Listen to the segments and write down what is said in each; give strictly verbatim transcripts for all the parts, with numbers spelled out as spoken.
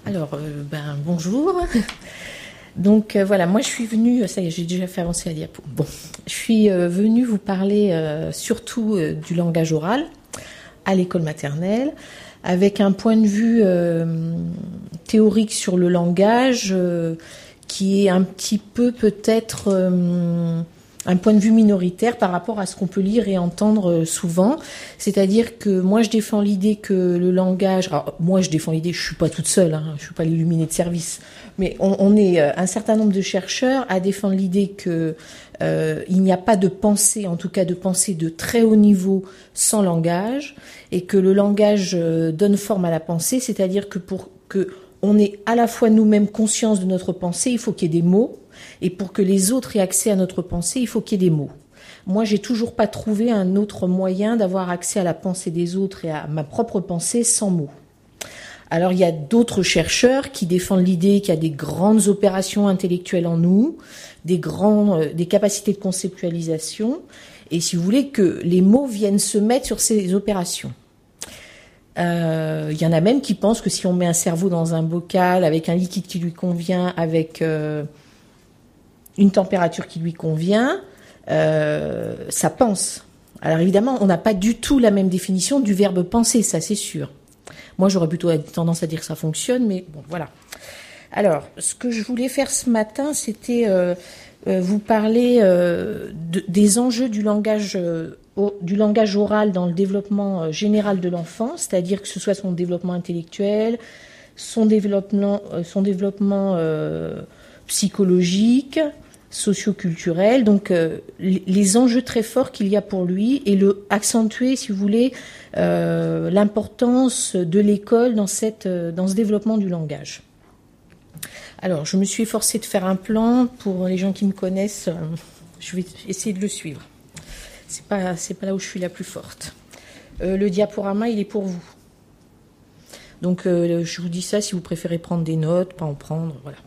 Alors, euh, ben, bonjour. Donc euh, voilà, moi je suis venue, ça y est, j'ai déjà fait avancer la diapo. Bon, je suis euh, venue vous parler euh, surtout euh, du langage oral à l'école maternelle, avec un point de vue euh, théorique sur le langage euh, qui est un petit peu peut-être euh, un point de vue minoritaire par rapport à ce qu'on peut lire et entendre souvent. C'est-à-dire que moi je défends l'idée que le langage... Alors moi je défends l'idée, je suis pas toute seule, hein, je suis pas l'illuminée de service, mais on, on est un certain nombre de chercheurs à défendre l'idée que euh, il n'y a pas de pensée, en tout cas de pensée de très haut niveau sans langage, et que le langage donne forme à la pensée, c'est-à-dire que pour que on ait à la fois nous-mêmes conscience de notre pensée, il faut qu'il y ait des mots, et pour que les autres aient accès à notre pensée, il faut qu'il y ait des mots. Moi, j'ai toujours pas trouvé un autre moyen d'avoir accès à la pensée des autres et à ma propre pensée sans mots. Alors, il y a d'autres chercheurs qui défendent l'idée qu'il y a des grandes opérations intellectuelles en nous, des grands, euh, des capacités de conceptualisation, et si vous voulez que les mots viennent se mettre sur ces opérations. Euh, il y en a même qui pensent que si on met un cerveau dans un bocal avec un liquide qui lui convient, avec euh, une température qui lui convient, euh, ça pense. Alors évidemment, on n'a pas du tout la même définition du verbe penser, ça c'est sûr. Moi, j'aurais plutôt tendance à dire que ça fonctionne, mais bon, voilà. Alors, ce que je voulais faire ce matin, c'était euh, euh, vous parler euh, de, des enjeux du langage, euh, au, du langage oral dans le développement euh, général de l'enfant, c'est-à-dire que ce soit son développement intellectuel, son développement, euh, son développement euh, psychologique, socio-culturel, donc euh, les enjeux très forts qu'il y a pour lui, et le accentuer, si vous voulez, euh, l'importance de l'école dans cette euh, dans ce développement du langage. Alors, je me suis efforcée de faire un plan pour les gens qui me connaissent. Euh, je vais essayer de le suivre. C'est pas c'est pas là où je suis la plus forte. Euh, le diaporama, il est pour vous. Donc, euh, je vous dis ça si vous préférez prendre des notes, pas en prendre, voilà.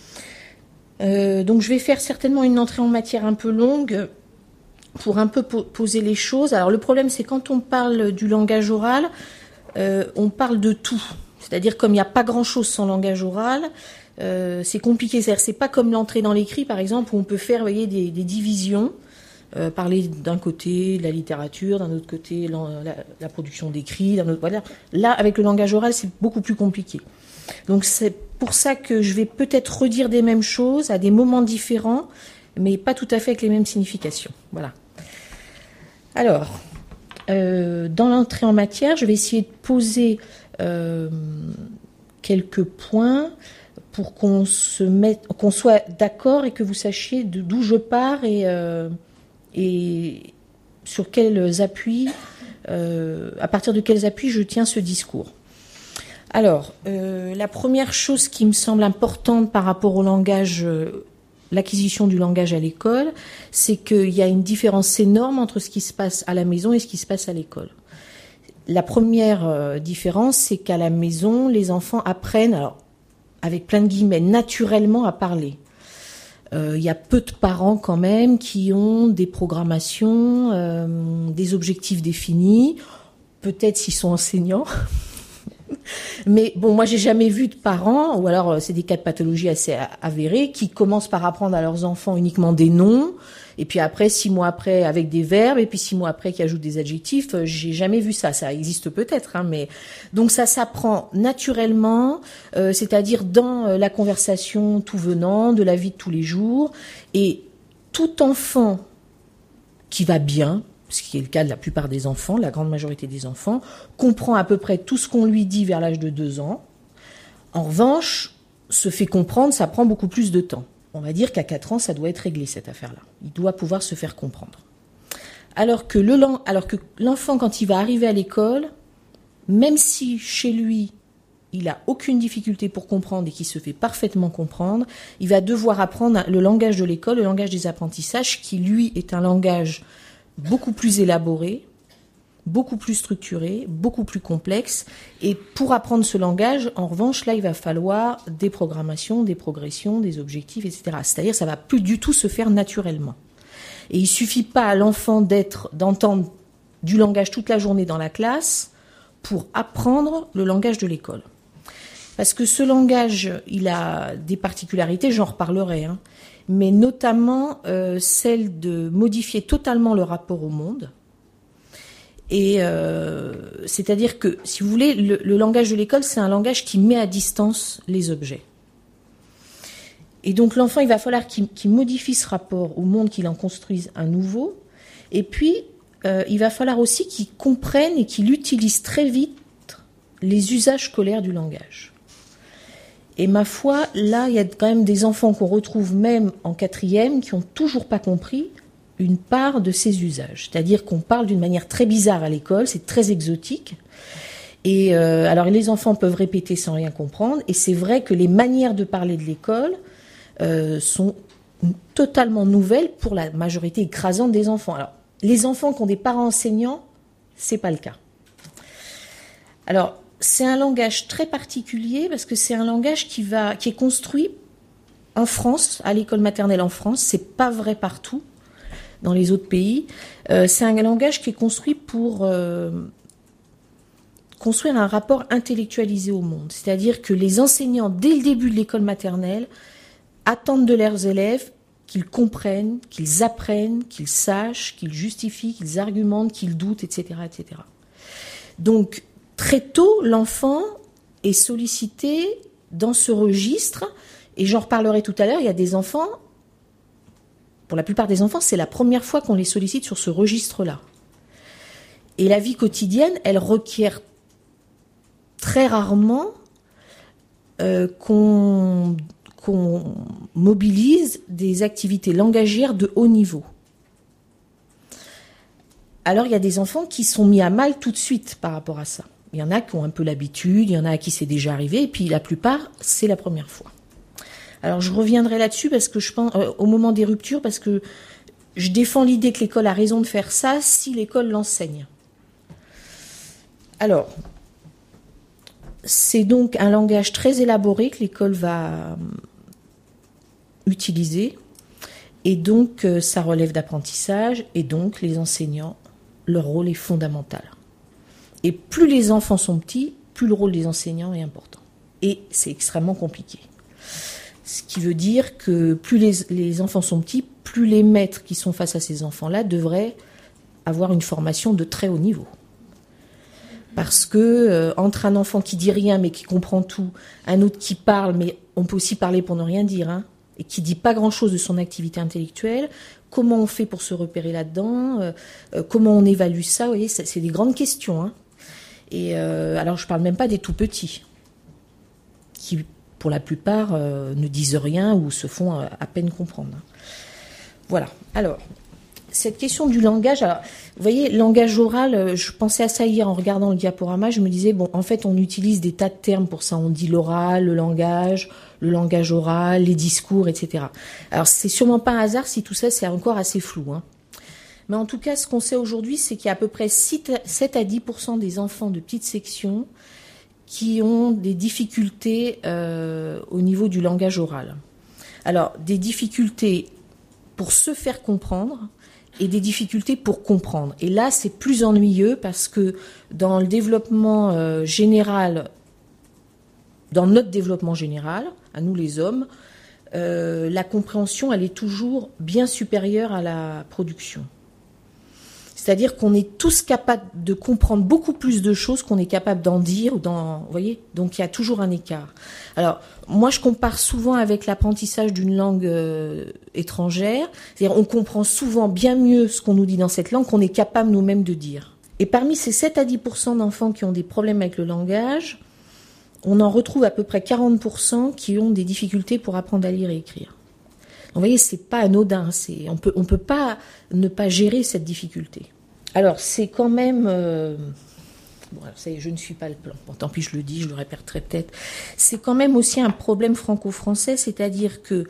Euh, donc je vais faire certainement une entrée en matière un peu longue pour un peu po- poser les choses. Alors le problème, c'est quand on parle du langage oral, euh, on parle de tout. C'est-à-dire comme il n'y a pas grand-chose sans langage oral, euh, c'est compliqué. C'est-à-dire c'est pas comme l'entrée dans l'écrit, par exemple, où on peut faire, vous voyez, des, des divisions, euh, parler d'un côté de la littérature, d'un autre côté la, la, la production d'écrits, d'un autre. Voilà. Là, avec le langage oral, c'est beaucoup plus compliqué. Donc c'est pour ça que je vais peut-être redire des mêmes choses à des moments différents, mais pas tout à fait avec les mêmes significations. Voilà. Alors, euh, dans l'entrée en matière, je vais essayer de poser euh, quelques points pour qu'on se mette, qu'on soit d'accord et que vous sachiez de, d'où je pars et, euh, et sur quels appuis, euh, à partir de quels appuis je tiens ce discours. Alors, euh, la première chose qui me semble importante par rapport au langage, euh, l'acquisition du langage à l'école, c'est qu'il y a une différence énorme entre ce qui se passe à la maison et ce qui se passe à l'école. La première euh, différence, c'est qu'à la maison, les enfants apprennent, alors avec plein de guillemets, naturellement à parler. Euh, il y a peu de parents quand même qui ont des programmations, euh, des objectifs définis, peut-être s'ils sont enseignants. Mais bon, moi j'ai jamais vu de parents, ou alors c'est des cas de pathologie assez avérés, qui commencent par apprendre à leurs enfants uniquement des noms, et puis après, six mois après, avec des verbes, et puis six mois après, qui ajoutent des adjectifs. J'ai jamais vu ça. Ça existe peut-être, hein, mais donc ça s'apprend naturellement, euh, c'est-à-dire dans la conversation tout venant, de la vie de tous les jours, et tout enfant qui va bien, ce qui est le cas de la plupart des enfants, la grande majorité des enfants, comprend à peu près tout ce qu'on lui dit vers l'âge de deux ans. En revanche, se fait comprendre, ça prend beaucoup plus de temps. On va dire qu'à quatre ans, ça doit être réglé, cette affaire-là. Il doit pouvoir se faire comprendre. Alors que, le, alors que l'enfant, quand il va arriver à l'école, même si chez lui, il n'a aucune difficulté pour comprendre et qu'il se fait parfaitement comprendre, il va devoir apprendre le langage de l'école, le langage des apprentissages, qui, lui, est un langage beaucoup plus élaboré, beaucoup plus structuré, beaucoup plus complexe. Et pour apprendre ce langage, en revanche, là, il va falloir des programmations, des progressions, des objectifs, et cetera. C'est-à-dire, ça va plus du tout se faire naturellement. Et il suffit pas à l'enfant d'être, d'entendre du langage toute la journée dans la classe pour apprendre le langage de l'école. Parce que ce langage, il a des particularités, j'en reparlerai, hein, mais notamment euh, celle de modifier totalement le rapport au monde. Et euh, c'est-à-dire que, si vous voulez, le, le langage de l'école, c'est un langage qui met à distance les objets. Et donc l'enfant, il va falloir qu'il, qu'il modifie ce rapport au monde, qu'il en construise un nouveau. Et puis, euh, il va falloir aussi qu'il comprenne et qu'il utilise très vite les usages scolaires du langage. Et ma foi, là, il y a quand même des enfants qu'on retrouve même en quatrième qui n'ont toujours pas compris une part de ces usages. C'est-à-dire qu'on parle d'une manière très bizarre à l'école, c'est très exotique. Et euh, alors les enfants peuvent répéter sans rien comprendre. Et c'est vrai que les manières de parler de l'école euh, sont totalement nouvelles pour la majorité écrasante des enfants. Alors, les enfants qui ont des parents enseignants, c'est pas le cas. Alors, c'est un langage très particulier parce que c'est un langage qui va, qui est construit en France, à l'école maternelle en France. C'est pas vrai partout dans les autres pays. Euh, c'est un langage qui est construit pour euh, construire un rapport intellectualisé au monde. C'est-à-dire que les enseignants, dès le début de l'école maternelle, attendent de leurs élèves qu'ils comprennent, qu'ils apprennent, qu'ils sachent, qu'ils justifient, qu'ils argumentent, qu'ils doutent, et cetera, et cetera. Donc, très tôt, l'enfant est sollicité dans ce registre, et j'en reparlerai tout à l'heure, il y a des enfants, pour la plupart des enfants, c'est la première fois qu'on les sollicite sur ce registre-là. Et la vie quotidienne, elle requiert très rarement euh, qu'on, qu'on mobilise des activités langagières de haut niveau. Alors il y a des enfants qui sont mis à mal tout de suite par rapport à ça. Il y en a qui ont un peu l'habitude, il y en a à qui c'est déjà arrivé, et puis la plupart, c'est la première fois. Alors je reviendrai là-dessus parce que je pense euh, au moment des ruptures, parce que je défends l'idée que l'école a raison de faire ça si l'école l'enseigne. Alors, c'est donc un langage très élaboré que l'école va utiliser, et donc euh, ça relève d'apprentissage, et donc les enseignants, leur rôle est fondamental. Et plus les enfants sont petits, plus le rôle des enseignants est important. Et c'est extrêmement compliqué. Ce qui veut dire que plus les, les enfants sont petits, plus les maîtres qui sont face à ces enfants-là devraient avoir une formation de très haut niveau. Parce que euh, entre un enfant qui dit rien mais qui comprend tout, un autre qui parle, mais on peut aussi parler pour ne rien dire, hein, et qui dit pas grand-chose de son activité intellectuelle, comment on fait pour se repérer là-dedans, euh, euh, comment on évalue ça, vous voyez, c'est, c'est des grandes questions. Hein. Et euh, alors je parle même pas des tout petits, qui pour la plupart euh, ne disent rien ou se font à, à peine comprendre. Voilà. Alors, cette question du langage, alors, vous voyez, langage oral, je pensais à ça hier en regardant le diaporama, je me disais, bon, en fait, on utilise des tas de termes pour ça. On dit l'oral, le langage, le langage oral, les discours, et cetera. Alors, c'est sûrement pas un hasard si tout ça, c'est encore assez flou, hein. Mais en tout cas, ce qu'on sait aujourd'hui, c'est qu'il y a à peu près sept à dix pour cent des enfants de petite section qui ont des difficultés euh, au niveau du langage oral. Alors, des difficultés pour se faire comprendre et des difficultés pour comprendre. Et là, c'est plus ennuyeux parce que dans le développement euh, général, dans notre développement général, à nous les hommes, euh, la compréhension, elle est toujours bien supérieure à la production. C'est-à-dire qu'on est tous capables de comprendre beaucoup plus de choses qu'on est capable d'en dire ou d'en, vous voyez, donc il y a toujours un écart. Alors moi je compare souvent avec l'apprentissage d'une langue euh, étrangère, c'est-à-dire on comprend souvent bien mieux ce qu'on nous dit dans cette langue qu'on est capable nous-mêmes de dire. Et parmi ces sept à dix pour cent d'enfants qui ont des problèmes avec le langage, on en retrouve à peu près quarante pour cent qui ont des difficultés pour apprendre à lire et écrire. Donc, vous voyez, c'est pas anodin, c'est, on peut, on peut pas ne pas gérer cette difficulté. Alors, c'est quand même, euh, bon, alors, ça y est, je ne suis pas le plan. Bon, tant pis, je le dis, je le répéterai peut-être. C'est quand même aussi un problème franco-français, c'est-à-dire que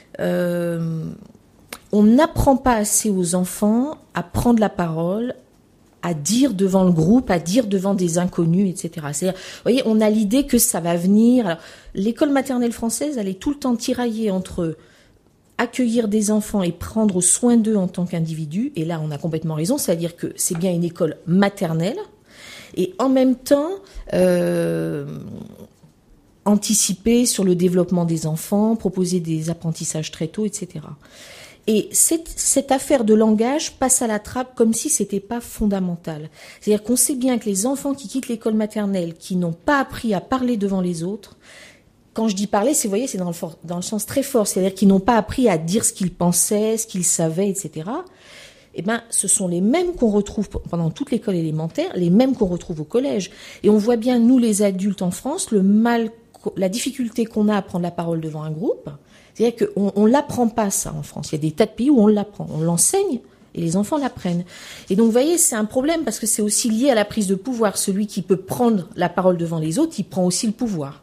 euh, on n'apprend pas assez aux enfants à prendre la parole, à dire devant le groupe, à dire devant des inconnus, et cetera. C'est-à-dire, vous voyez, on a l'idée que ça va venir. Alors, l'école maternelle française, elle est tout le temps tiraillée entre accueillir des enfants et prendre soin d'eux en tant qu'individus, et là on a complètement raison, c'est-à-dire que c'est bien une école maternelle, et en même temps, euh, anticiper sur le développement des enfants, proposer des apprentissages très tôt, et cetera. Et cette, cette affaire de langage passe à la trappe comme si c'était pas fondamental. C'est-à-dire qu'on sait bien que les enfants qui quittent l'école maternelle, qui n'ont pas appris à parler devant les autres, quand je dis parler, c'est, vous voyez, c'est dans le, for- dans le sens très fort, c'est-à-dire qu'ils n'ont pas appris à dire ce qu'ils pensaient, ce qu'ils savaient, et cetera. Eh ben, ce sont les mêmes qu'on retrouve pendant toute l'école élémentaire, les mêmes qu'on retrouve au collège. Et on voit bien, nous les adultes en France, le mal, la difficulté qu'on a à prendre la parole devant un groupe. C'est-à-dire qu'on on l'apprend pas ça en France. Il y a des tas de pays où on l'apprend, on l'enseigne et les enfants l'apprennent. Et donc vous voyez, c'est un problème parce que c'est aussi lié à la prise de pouvoir. Celui qui peut prendre la parole devant les autres, il prend aussi le pouvoir.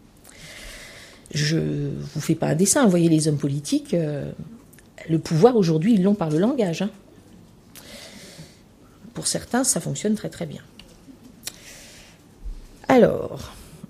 Je vous fais pas un dessin, vous voyez les hommes politiques, euh, le pouvoir aujourd'hui ils l'ont par le langage. Hein. Pour certains, ça fonctionne très très bien. Alors.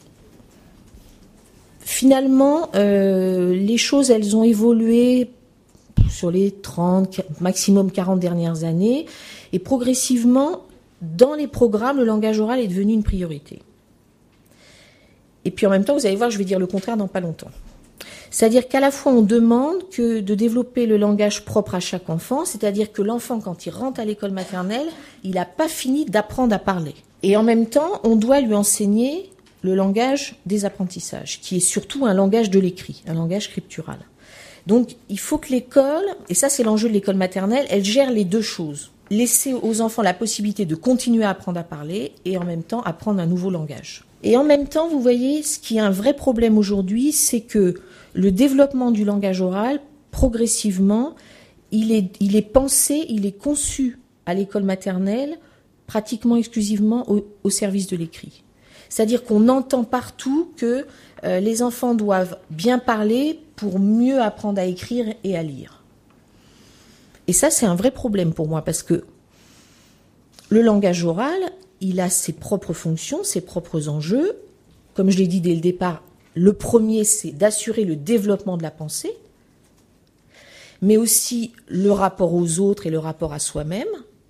Finalement, euh, les choses, elles ont évolué sur les trente, maximum quarante dernières années, et progressivement, dans les programmes, le langage oral est devenu une priorité. Et puis en même temps, vous allez voir, je vais dire le contraire dans pas longtemps. C'est-à-dire qu'à la fois, on demande que de développer le langage propre à chaque enfant, c'est-à-dire que l'enfant, quand il rentre à l'école maternelle, il n'a pas fini d'apprendre à parler. Et en même temps, on doit lui enseigner le langage des apprentissages, qui est surtout un langage de l'écrit, un langage scriptural. Donc, il faut que l'école, et ça c'est l'enjeu de l'école maternelle, elle gère les deux choses. Laisser aux enfants la possibilité de continuer à apprendre à parler et en même temps apprendre un nouveau langage. Et en même temps, vous voyez, ce qui est un vrai problème aujourd'hui, c'est que le développement du langage oral, progressivement, il est, il est pensé, il est conçu à l'école maternelle pratiquement exclusivement au, au service de l'écrit. C'est-à-dire qu'on entend partout que euh, les enfants doivent bien parler pour mieux apprendre à écrire et à lire. Et ça, c'est un vrai problème pour moi, parce que le langage oral, il a ses propres fonctions, ses propres enjeux. Comme je l'ai dit dès le départ, le premier, c'est d'assurer le développement de la pensée, mais aussi le rapport aux autres et le rapport à soi-même.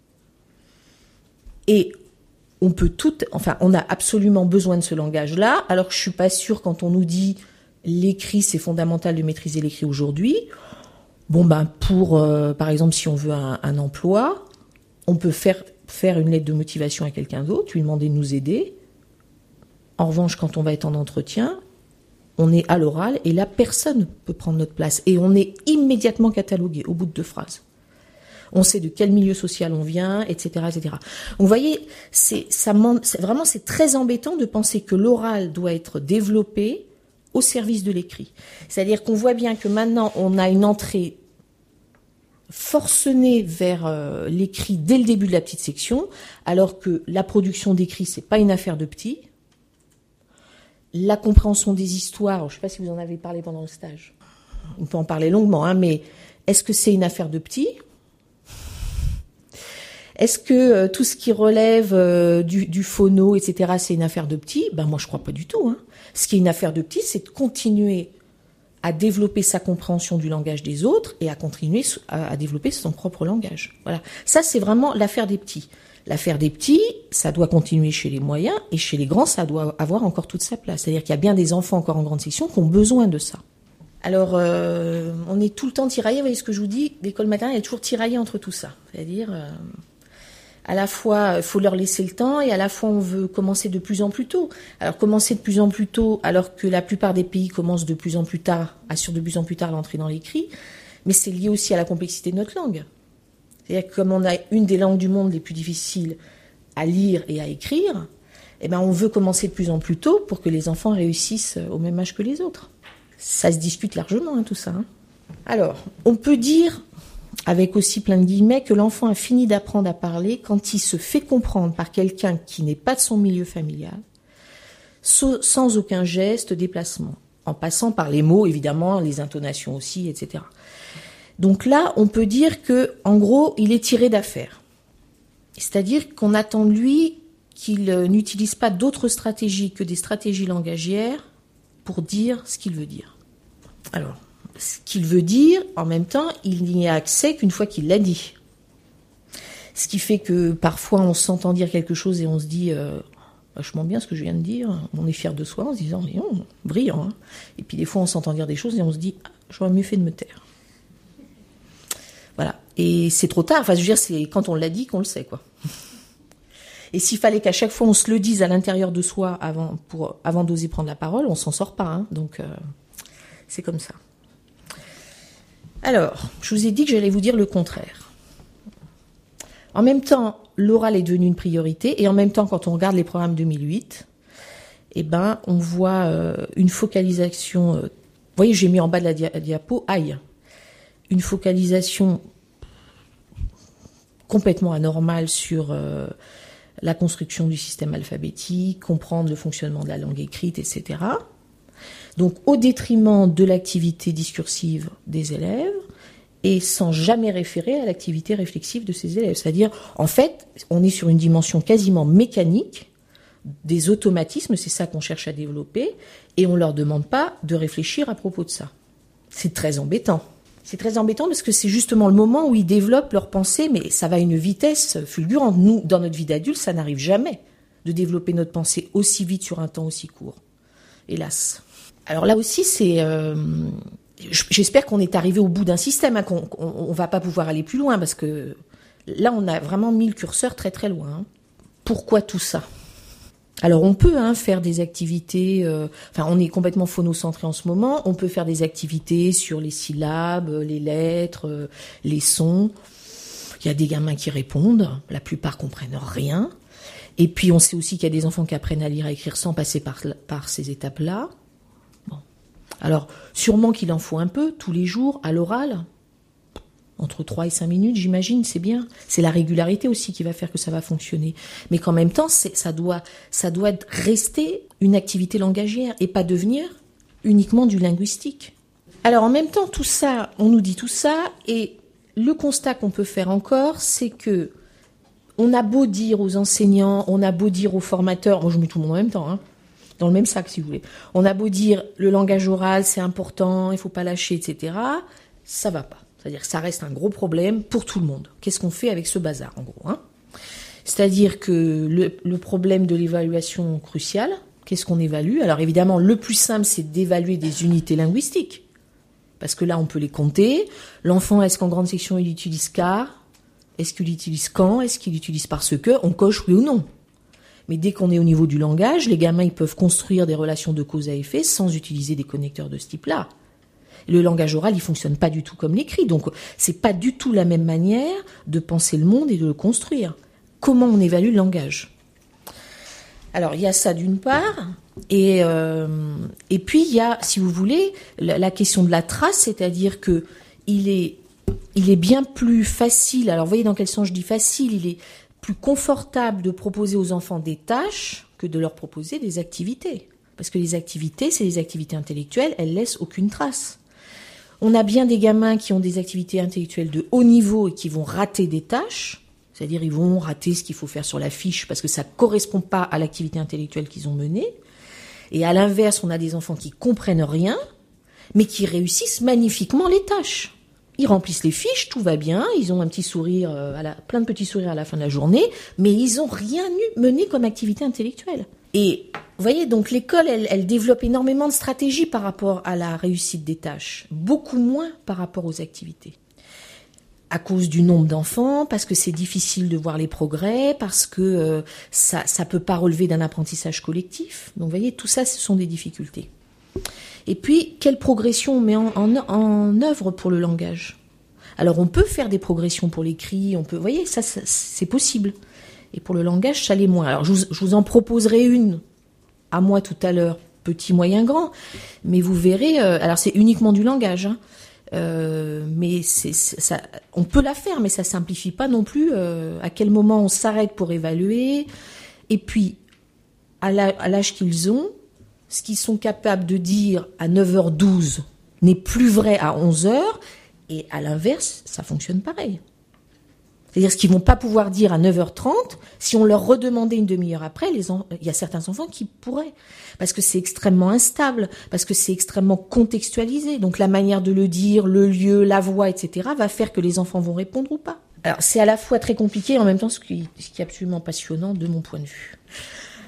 Et on peut tout, enfin, on a absolument besoin de ce langage-là, alors que je suis pas sûre quand on nous dit l'écrit, c'est fondamental de maîtriser l'écrit aujourd'hui. Bon, ben, pour, euh, par exemple, si on veut un, un emploi, on peut faire, faire une lettre de motivation à quelqu'un d'autre, lui demander de nous aider. En revanche, quand on va être en entretien, on est à l'oral et là, personne peut prendre notre place. Et on est immédiatement catalogué au bout de deux phrases. On sait de quel milieu social on vient, et cetera, et cetera. Donc, vous voyez, c'est, ça, c'est, vraiment, c'est très embêtant de penser que l'oral doit être développé au service de l'écrit. C'est-à-dire qu'on voit bien que maintenant, on a une entrée forcenée vers euh, l'écrit dès le début de la petite section, alors que la production d'écrit, c'est pas une affaire de petits. La compréhension des histoires, je ne sais pas si vous en avez parlé pendant le stage, on peut en parler longuement, hein, mais est-ce que c'est une affaire de petits ? Est-ce que euh, tout ce qui relève euh, du, du phono, et cetera, c'est une affaire de petits ? Ben moi, je crois pas du tout. Hein. Ce qui est une affaire de petits, c'est de continuer à développer sa compréhension du langage des autres et à continuer à, à développer son propre langage. Voilà. Ça, c'est vraiment l'affaire des petits. L'affaire des petits, ça doit continuer chez les moyens, et chez les grands, ça doit avoir encore toute sa place. C'est-à-dire qu'il y a bien des enfants encore en grande section qui ont besoin de ça. Alors, euh, on est tout le temps tiraillé, vous voyez ce que je vous dis, l'école maternelle est toujours tiraillée entre tout ça. C'est-à-dire, euh, à la fois, il faut leur laisser le temps, et à la fois, on veut commencer de plus en plus tôt. Alors, commencer de plus en plus tôt, alors que la plupart des pays commencent de plus en plus tard, assurent de plus en plus tard l'entrée dans l'écrit, mais c'est lié aussi à la complexité de notre langue. C'est-à-dire que comme on a une des langues du monde les plus difficiles à lire et à écrire, eh ben on veut commencer de plus en plus tôt pour que les enfants réussissent au même âge que les autres. Ça se discute largement, hein, tout ça. Hein. Alors, on peut dire, avec aussi plein de guillemets, que l'enfant a fini d'apprendre à parler quand il se fait comprendre par quelqu'un qui n'est pas de son milieu familial, sans aucun geste, déplacement, en passant par les mots, évidemment, les intonations aussi, et cetera. Donc là, on peut dire que, en gros, il est tiré d'affaire. C'est-à-dire qu'on attend de lui qu'il n'utilise pas d'autres stratégies que des stratégies langagières pour dire ce qu'il veut dire. Alors, ce qu'il veut dire, en même temps, il n'y a accès qu'une fois qu'il l'a dit. Ce qui fait que parfois on s'entend dire quelque chose et on se dit euh, vachement bien ce que je viens de dire. On est fier de soi en se disant, mais non, brillant. Hein. Et puis des fois, on s'entend dire des choses et on se dit, ah, j'aurais mieux fait de me taire. Voilà. Et c'est trop tard. Enfin, je veux dire, c'est quand on l'a dit qu'on le sait, quoi. Et s'il fallait qu'à chaque fois on se le dise à l'intérieur de soi avant, pour, avant d'oser prendre la parole, on s'en sort pas. Hein. Donc, euh, c'est comme ça. Alors, je vous ai dit que j'allais vous dire le contraire. En même temps, l'oral est devenu une priorité, et en même temps, quand on regarde les programmes deux mille huit, eh ben, on voit euh, une focalisation. Euh, vous voyez, j'ai mis en bas de la dia- diapo, aïe, une focalisation complètement anormale sur euh, la construction du système alphabétique, comprendre le fonctionnement de la langue écrite, et cetera. Donc, au détriment de l'activité discursive des élèves, et sans jamais référer à l'activité réflexive de ces élèves. C'est-à-dire, en fait, on est sur une dimension quasiment mécanique, des automatismes, c'est ça qu'on cherche à développer, et on ne leur demande pas de réfléchir à propos de ça. C'est très embêtant. C'est très embêtant parce que c'est justement le moment où ils développent leur pensée, mais ça va à une vitesse fulgurante. Nous, dans notre vie d'adulte, ça n'arrive jamais de développer notre pensée aussi vite sur un temps aussi court. Hélas. Alors là aussi, c'est... Euh, j'espère qu'on est arrivé au bout d'un système, hein, qu'on on, on va pas pouvoir aller plus loin, parce que là, on a vraiment mis le curseur très très loin. Hein. Pourquoi tout ça ? Alors on peut hein, faire des activités, euh, enfin on est complètement phonocentré en ce moment, on peut faire des activités sur les syllabes, les lettres, euh, les sons. Il y a des gamins qui répondent, la plupart comprennent rien. Et puis on sait aussi qu'il y a des enfants qui apprennent à lire et à écrire sans passer par, par ces étapes-là. Bon. Alors sûrement qu'il en faut un peu, tous les jours, à l'oral. Entre trois et cinq minutes, j'imagine, c'est bien. C'est la régularité aussi qui va faire que ça va fonctionner. Mais qu'en même temps, c'est, ça doit, ça doit rester une activité langagière et pas devenir uniquement du linguistique. Alors en même temps, tout ça, on nous dit tout ça, et le constat qu'on peut faire encore, c'est que on a beau dire aux enseignants, on a beau dire aux formateurs, moi je mets tout le monde en même temps, hein, dans le même sac si vous voulez, on a beau dire le langage oral c'est important, il faut pas lâcher, et cetera, ça va pas. C'est-à-dire que ça reste un gros problème pour tout le monde. Qu'est-ce qu'on fait avec ce bazar, en gros hein ? C'est-à-dire que le, le problème de l'évaluation cruciale, qu'est-ce qu'on évalue ? Alors évidemment, le plus simple, c'est d'évaluer des unités linguistiques. Parce que là, on peut les compter. L'enfant, est-ce qu'en grande section, il utilise car ? Est-ce qu'il utilise quand ? Est-ce qu'il utilise parce que ? On coche oui ou non. Mais dès qu'on est au niveau du langage, les gamins, ils peuvent construire des relations de cause à effet sans utiliser des connecteurs de ce type-là. Le langage oral, il fonctionne pas du tout comme l'écrit. Donc, c'est pas du tout la même manière de penser le monde et de le construire. Comment on évalue le langage ? Alors, il y a ça d'une part. Et, euh, et puis, il y a, si vous voulez, la, la question de la trace, c'est-à-dire que il est, il est bien plus facile. Alors, vous voyez dans quel sens je dis facile ? Il est plus confortable de proposer aux enfants des tâches que de leur proposer des activités. Parce que les activités, c'est des activités intellectuelles, elles laissent aucune trace. On a bien des gamins qui ont des activités intellectuelles de haut niveau et qui vont rater des tâches, c'est-à-dire ils vont rater ce qu'il faut faire sur la fiche parce que ça ne correspond pas à l'activité intellectuelle qu'ils ont menée. Et à l'inverse, on a des enfants qui comprennent rien, mais qui réussissent magnifiquement les tâches. Ils remplissent les fiches, tout va bien, ils ont un petit sourire, à la, plein de petits sourires à la fin de la journée, mais ils n'ont rien eu mené comme activité intellectuelle. Et vous voyez, donc l'école, elle, elle développe énormément de stratégies par rapport à la réussite des tâches, beaucoup moins par rapport aux activités. À cause du nombre d'enfants, parce que c'est difficile de voir les progrès, parce que euh, ça ça peut pas relever d'un apprentissage collectif. Donc vous voyez, tout ça, ce sont des difficultés. Et puis, quelle progression on met en, en, en œuvre pour le langage ? Alors on peut faire des progressions pour l'écrit, on peut, vous voyez, ça, ça c'est possible. Et pour le langage, ça l'est moins. Alors je vous, je vous en proposerai une à moi tout à l'heure, petit, moyen, grand, mais vous verrez, euh, alors c'est uniquement du langage, hein, euh, mais c'est, c'est, ça, on peut la faire, mais ça simplifie pas non plus euh, à quel moment on s'arrête pour évaluer, et puis à, la, à l'âge qu'ils ont, ce qu'ils sont capables de dire à neuf heures douze n'est plus vrai à onze heures, et à l'inverse, ça fonctionne pareil. C'est-à-dire ce qu'ils vont pas pouvoir dire à neuf heures trente, si on leur redemandait une demi-heure après, les en... il y a certains enfants qui pourraient. Parce que c'est extrêmement instable, parce que c'est extrêmement contextualisé. Donc la manière de le dire, le lieu, la voix, et cetera va faire que les enfants vont répondre ou pas. Alors c'est à la fois très compliqué et en même temps ce qui, ce qui est absolument passionnant de mon point de vue.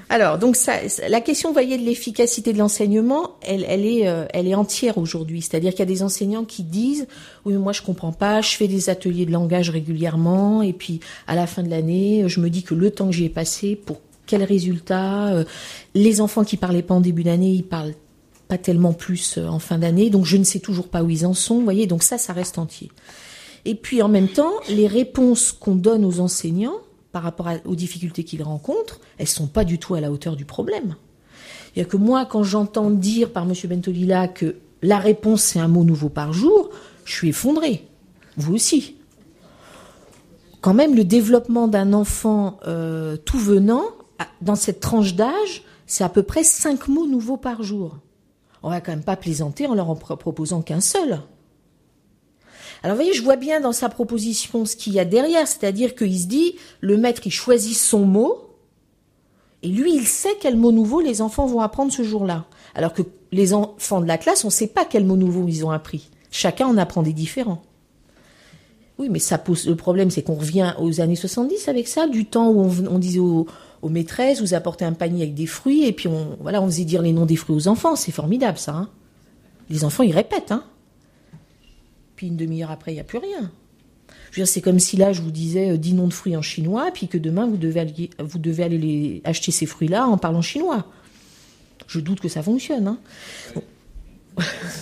Alors, donc ça, la question, vous voyez, de l'efficacité de l'enseignement, elle, elle est, euh, elle est entière aujourd'hui. C'est-à-dire qu'il y a des enseignants qui disent, oui, mais moi je comprends pas, je fais des ateliers de langage régulièrement, et puis à la fin de l'année, je me dis que le temps que j'y ai passé, pour quel résultat, euh, les enfants qui parlaient pas en début d'année, ils parlent pas tellement plus en fin d'année, donc je ne sais toujours pas où ils en sont, vous voyez, donc ça, ça reste entier. Et puis en même temps, les réponses qu'on donne aux enseignants, par rapport à, aux difficultés qu'ils rencontrent, elles sont pas du tout à la hauteur du problème. Il y a que moi, quand j'entends dire par M. Bentolila que la réponse c'est un mot nouveau par jour, je suis effondrée. Vous aussi. Quand même, le développement d'un enfant euh, tout venant, dans cette tranche d'âge, c'est à peu près cinq mots nouveaux par jour. On va quand même pas plaisanter en leur en proposant qu'un seul. Alors, vous voyez, je vois bien dans sa proposition ce qu'il y a derrière, c'est-à-dire qu'il se dit, le maître, il choisit son mot, et lui, il sait quel mot nouveau les enfants vont apprendre ce jour-là. Alors que les enfants de la classe, on ne sait pas quel mot nouveau ils ont appris. Chacun en apprend des différents. Oui, mais ça pose, le problème, c'est qu'on revient aux années soixante-dix avec ça, du temps où on, on disait aux, aux maîtresses, vous apportez un panier avec des fruits, et puis on, voilà, on faisait dire les noms des fruits aux enfants. C'est formidable, ça, hein. Les enfants, ils répètent, hein. Puis une demi-heure après, il n'y a plus rien. Je veux dire, c'est comme si là, je vous disais euh, dix noms de fruits en chinois, puis que demain, vous devez aller, vous devez aller les, acheter ces fruits-là en parlant chinois. Je doute que ça fonctionne. Hein. Bon.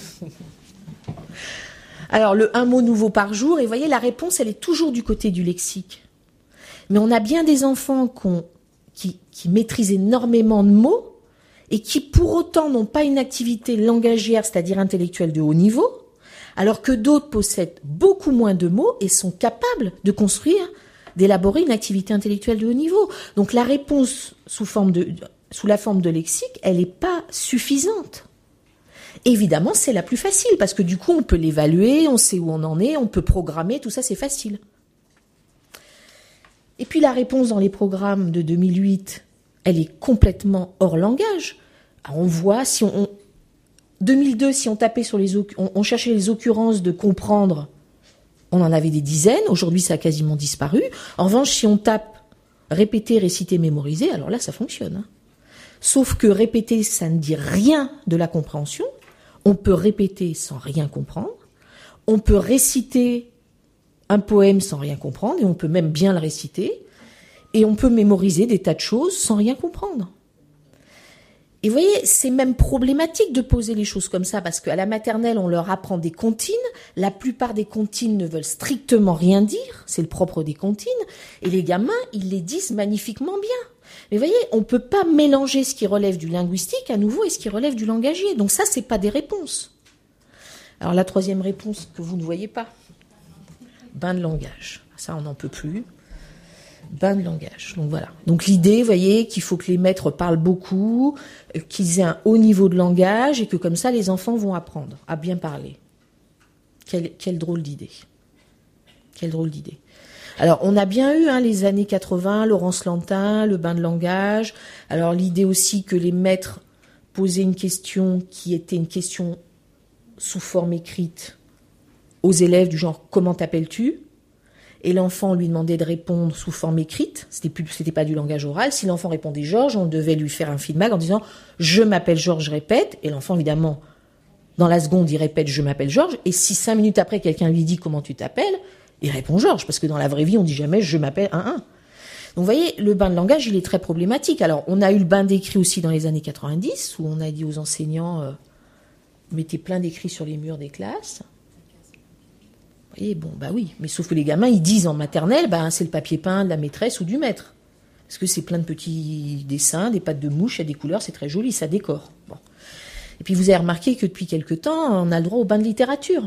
Alors, le un mot nouveau par jour, et vous voyez, la réponse, elle est toujours du côté du lexique. Mais on a bien des enfants qu'on, qui, qui maîtrisent énormément de mots, et qui, pour autant, n'ont pas une activité langagière, c'est-à-dire intellectuelle de haut niveau, alors que d'autres possèdent beaucoup moins de mots et sont capables de construire, d'élaborer une activité intellectuelle de haut niveau. Donc la réponse sous, forme de, sous la forme de lexique, elle n'est pas suffisante. Évidemment, c'est la plus facile, parce que du coup, on peut l'évaluer, on sait où on en est, on peut programmer, tout ça, c'est facile. Et puis la réponse dans les programmes de deux mille huit, elle est complètement hors langage. Alors, on voit, si on... on deux mille deux, si on tapait sur les, on, on cherchait les occurrences de comprendre, on en avait des dizaines. Aujourd'hui, ça a quasiment disparu. En revanche, si on tape répéter, réciter, mémoriser, alors là, ça fonctionne. Hein. Sauf que répéter, ça ne dit rien de la compréhension. On peut répéter sans rien comprendre. On peut réciter un poème sans rien comprendre, et on peut même bien le réciter. Et on peut mémoriser des tas de choses sans rien comprendre. Et vous voyez, c'est même problématique de poser les choses comme ça, parce qu'à la maternelle, on leur apprend des comptines. La plupart des comptines ne veulent strictement rien dire. C'est le propre des comptines. Et les gamins, ils les disent magnifiquement bien. Mais vous voyez, on ne peut pas mélanger ce qui relève du linguistique à nouveau et ce qui relève du langagier. Donc ça, c'est pas des réponses. Alors la troisième réponse que vous ne voyez pas. Bain de langage. Ça, on n'en peut plus. Bain de langage. Donc voilà. Donc l'idée, vous voyez, qu'il faut que les maîtres parlent beaucoup, qu'ils aient un haut niveau de langage, et que comme ça, les enfants vont apprendre à bien parler. Quelle, quelle drôle d'idée. Quelle drôle d'idée. Alors, on a bien eu hein, les années quatre-vingts, Laurence Lantin, le bain de langage. Alors, l'idée aussi que les maîtres posaient une question qui était une question sous forme écrite aux élèves du genre « Comment t'appelles-tu ?» Et l'enfant, on lui demandait de répondre sous forme écrite. C'était plus, c'était pas du langage oral. Si l'enfant répondait Georges, on devait lui faire un feedback en disant « Je m'appelle Georges, je répète ». Et l'enfant, évidemment, dans la seconde, il répète « Je m'appelle Georges ». Et si cinq minutes après, quelqu'un lui dit « Comment tu t'appelles ?» il répond Georges, parce que dans la vraie vie, on dit jamais « Je m'appelle un un ». Donc, vous voyez, le bain de langage, il est très problématique. Alors, on a eu le bain d'écrit aussi dans les années quatre-vingt-dix, où on a dit aux enseignants euh, « Mettez plein d'écrits sur les murs des classes ». Vous voyez, bon, bah oui, mais sauf que les gamins, ils disent en maternelle, bah, c'est le papier peint de la maîtresse ou du maître. Parce que c'est plein de petits dessins, des pattes de mouche, il y a des couleurs, c'est très joli, ça décore. Bon. Et puis vous avez remarqué que depuis quelque temps, on a le droit au bain de littérature.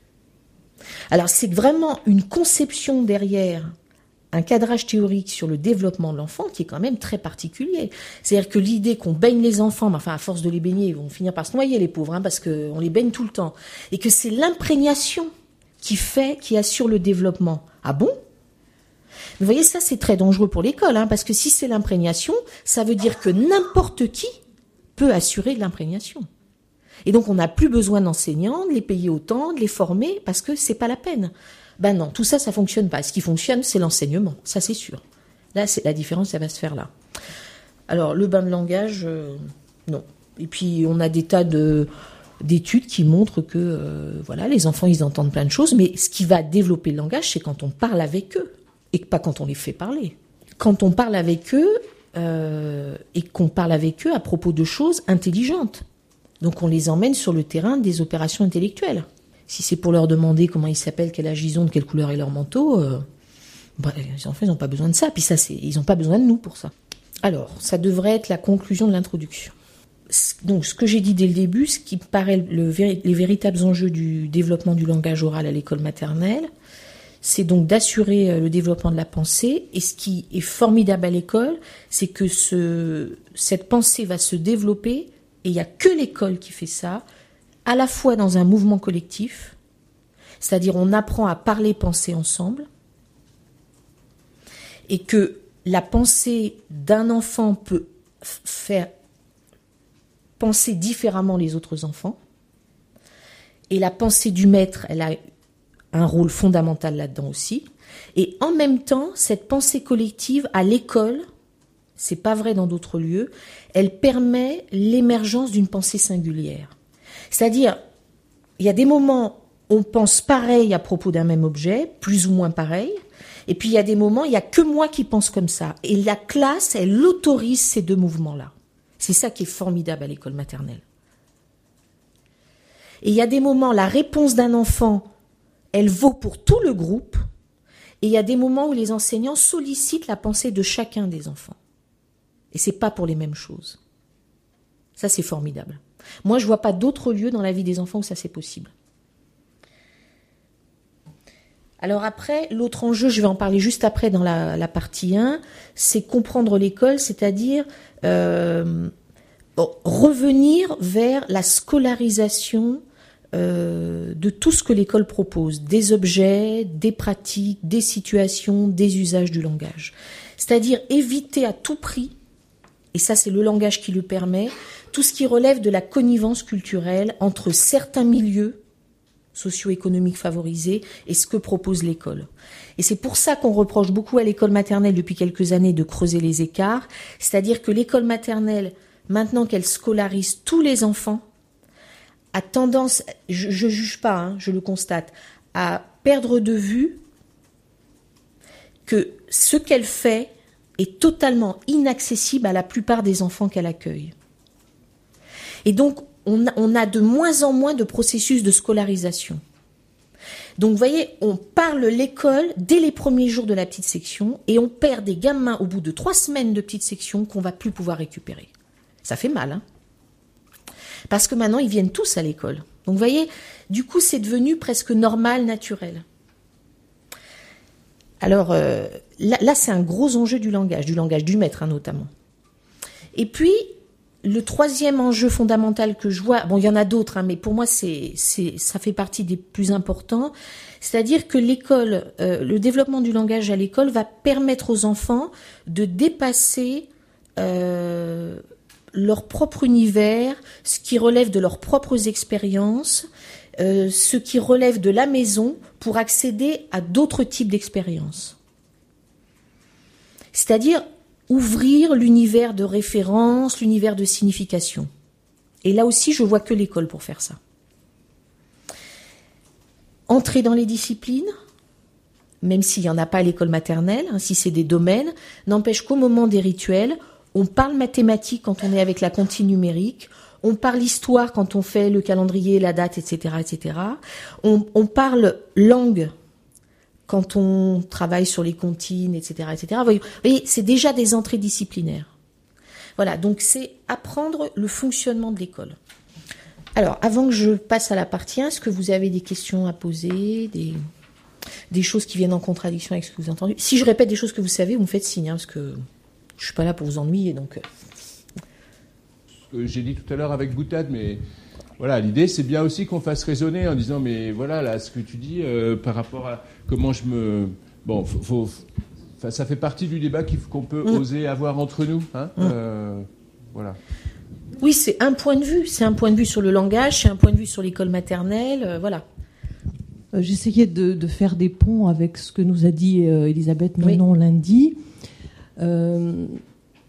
Alors c'est vraiment une conception derrière un cadrage théorique sur le développement de l'enfant qui est quand même très particulier. C'est-à-dire que l'idée qu'on baigne les enfants, mais enfin à force de les baigner, ils vont finir par se noyer les pauvres, hein, parce qu'on les baigne tout le temps. Et que c'est l'imprégnation qui fait, qui assure le développement. Ah bon ? Vous voyez, ça c'est très dangereux pour l'école, hein, parce que si c'est l'imprégnation, ça veut dire que n'importe qui peut assurer l'imprégnation. Et donc on n'a plus besoin d'enseignants, de les payer autant, de les former, parce que c'est pas la peine. Ben non, tout ça, ça fonctionne pas. Ce qui fonctionne, c'est l'enseignement, ça c'est sûr. Là, c'est la différence, ça va se faire là. Alors, le bain de langage, euh, non. Et puis, on a des tas de, d'études qui montrent que euh, voilà, les enfants, ils entendent plein de choses, mais ce qui va développer le langage, c'est quand on parle avec eux, et pas quand on les fait parler. Quand on parle avec eux, euh, et qu'on parle avec eux à propos de choses intelligentes. Donc, on les emmène sur le terrain des opérations intellectuelles. Si c'est pour leur demander comment ils s'appellent, quel âge ils ont, de quelle couleur est leur manteau, euh, bah, les enfants, ils n'ont pas besoin de ça. Puis ça, c'est, ils n'ont pas besoin de nous pour ça. Alors, ça devrait être la conclusion de l'introduction. Donc, ce que j'ai dit dès le début, ce qui me paraît le, les véritables enjeux du développement du langage oral à l'école maternelle, c'est donc d'assurer le développement de la pensée. Et ce qui est formidable à l'école, c'est que ce, cette pensée va se développer, et il n'y a que l'école qui fait ça, à la fois dans un mouvement collectif, c'est-à-dire on apprend à parler, penser ensemble, et que la pensée d'un enfant peut f- faire penser différemment les autres enfants, et la pensée du maître, elle a un rôle fondamental là-dedans aussi, et en même temps, cette pensée collective à l'école, c'est pas vrai dans d'autres lieux, elle permet l'émergence d'une pensée singulière. C'est-à-dire, il y a des moments où on pense pareil à propos d'un même objet, plus ou moins pareil, et puis il y a des moments, il n'y a que moi qui pense comme ça. Et la classe, elle autorise ces deux mouvements-là. C'est ça qui est formidable à l'école maternelle. Et il y a des moments, la réponse d'un enfant, elle vaut pour tout le groupe, et il y a des moments où les enseignants sollicitent la pensée de chacun des enfants. Et c'est pas pour les mêmes choses. Ça, c'est formidable. Moi, je vois pas d'autres lieux dans la vie des enfants où ça c'est possible. Alors après, l'autre enjeu, je vais en parler juste après dans la, la partie un, c'est comprendre l'école, c'est-à-dire euh, revenir vers la scolarisation euh, de tout ce que l'école propose, des objets, des pratiques, des situations, des usages du langage. C'est-à-dire éviter à tout prix, et ça c'est le langage qui le permet, tout ce qui relève de la connivence culturelle entre certains milieux socio-économiques favorisés et ce que propose l'école. Et c'est pour ça qu'on reproche beaucoup à l'école maternelle depuis quelques années de creuser les écarts, c'est-à-dire que l'école maternelle, maintenant qu'elle scolarise tous les enfants, a tendance, je ne juge pas, hein, je le constate, à perdre de vue que ce qu'elle fait est totalement inaccessible à la plupart des enfants qu'elle accueille. Et donc, on a, on a de moins en moins de processus de scolarisation. Donc, vous voyez, on parle l'école dès les premiers jours de la petite section et on perd des gamins au bout de trois semaines de petite section qu'on va plus pouvoir récupérer. Ça fait mal, hein ? Parce que maintenant, ils viennent tous à l'école. Donc, vous voyez, du coup, c'est devenu presque normal, naturel. Alors, euh, là, là, c'est un gros enjeu du langage, du langage du maître, hein, notamment. Et puis, le troisième enjeu fondamental que je vois, bon, il y en a d'autres, hein, mais pour moi, c'est, c'est, ça fait partie des plus importants, c'est-à-dire que l'école, euh, le développement du langage à l'école va permettre aux enfants de dépasser euh, leur propre univers, ce qui relève de leurs propres expériences, euh, ce qui relève de la maison, pour accéder à d'autres types d'expériences. C'est-à-dire ouvrir l'univers de référence, l'univers de signification. Et là aussi, je vois que l'école pour faire ça. Entrer dans les disciplines, même s'il n'y en a pas à l'école maternelle, hein, si c'est des domaines, n'empêche qu'au moment des rituels, on parle mathématiques quand on est avec la comptine numérique, on parle histoire quand on fait le calendrier, la date, et cetera, et cetera. On, on parle langue quand on travaille sur les comptines, et cetera, et cetera. Vous voyez, c'est déjà des entrées disciplinaires. Voilà, donc c'est apprendre le fonctionnement de l'école. Alors, avant que je passe à la partie un, est-ce que vous avez des questions à poser, des, des choses qui viennent en contradiction avec ce que vous avez entendu ? Si je répète des choses que vous savez, vous me faites signe, hein, parce que je suis pas là pour vous ennuyer, donc... Ce que j'ai dit tout à l'heure avec boutade, mais voilà, l'idée c'est bien aussi qu'on fasse raisonner en disant mais voilà là ce que tu dis euh, par rapport à comment je me bon faut, faut, faut, ça fait partie du débat qu'on peut mmh. oser avoir entre nous, hein, mmh. euh, voilà. Oui, c'est un point de vue, c'est un point de vue sur le langage, c'est un point de vue sur l'école maternelle, euh, voilà. Euh, j'essayais de, de faire des ponts avec ce que nous a dit euh, Elisabeth Menon oui. lundi. Euh,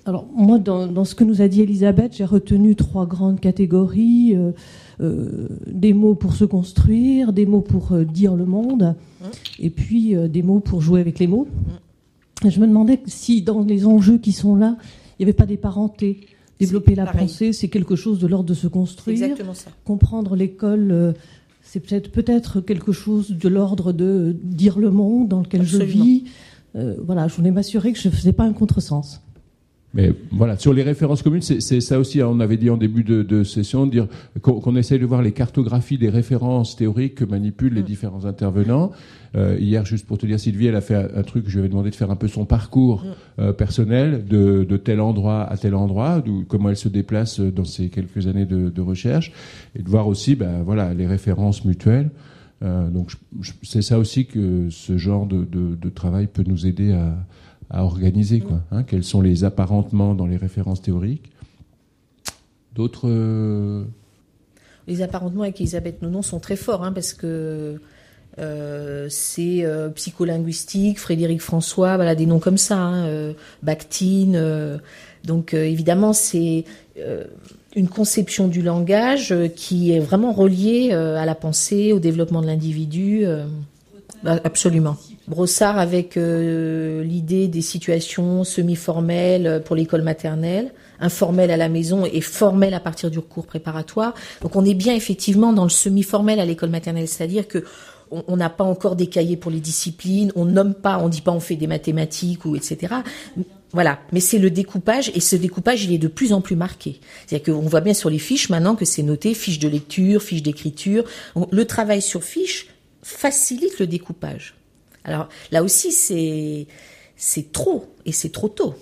Alors, moi, dans, dans ce que nous a dit Elisabeth, j'ai retenu trois grandes catégories. Euh, euh, des mots pour se construire, des mots pour euh, dire le monde, mmh. et puis euh, des mots pour jouer avec les mots. Mmh. Et je me demandais si, dans les enjeux qui sont là, il n'y avait pas des parentés. Développer la pareil. Pensée, c'est quelque chose de l'ordre de se construire. C'est exactement ça. Comprendre l'école, euh, c'est peut-être, peut-être quelque chose de l'ordre de dire le monde dans lequel Absolument. Je vis. Euh, voilà, je voulais m'assurer que je ne faisais pas un contresens. Mais voilà, sur les références communes, c'est, c'est ça aussi, on avait dit en début de, de session, de dire qu'on, qu'on essaye de voir les cartographies des références théoriques que manipulent les mmh. différents intervenants. Euh, hier, juste pour te dire, Sylvie, elle a fait un truc, je lui avais demandé de faire un peu son parcours mmh. euh, personnel, de, de tel endroit à tel endroit, d'où, comment elle se déplace dans ces quelques années de, de recherche, et de voir aussi ben, voilà, les références mutuelles. Euh, donc je, je, c'est ça aussi que ce genre de, de, de travail peut nous aider à... à organiser, quoi. Hein, quels sont les apparentements dans les références théoriques. D'autres... Euh... Les apparentements avec Elisabeth Nonon sont très forts, hein, parce que euh, c'est euh, psycholinguistique, Frédéric François, voilà, des noms comme ça, hein, euh, Bakhtin. Euh, donc euh, évidemment, c'est euh, une conception du langage euh, qui est vraiment reliée euh, à la pensée, au développement de l'individu. Euh, absolument. Brossard avec euh, l'idée des situations semi-formelles pour l'école maternelle, informelles à la maison et formelles à partir du cours préparatoire. Donc on est bien effectivement dans le semi-formel à l'école maternelle, c'est-à-dire que on n'a pas encore des cahiers pour les disciplines, on nomme pas, on dit pas on fait des mathématiques ou et cetera. Voilà, mais c'est le découpage, et ce découpage il est de plus en plus marqué. C'est-à-dire qu'on voit bien sur les fiches maintenant que c'est noté fiche de lecture, fiche d'écriture. Le travail sur fiche facilite le découpage. Alors là aussi, c'est c'est trop, et c'est trop tôt.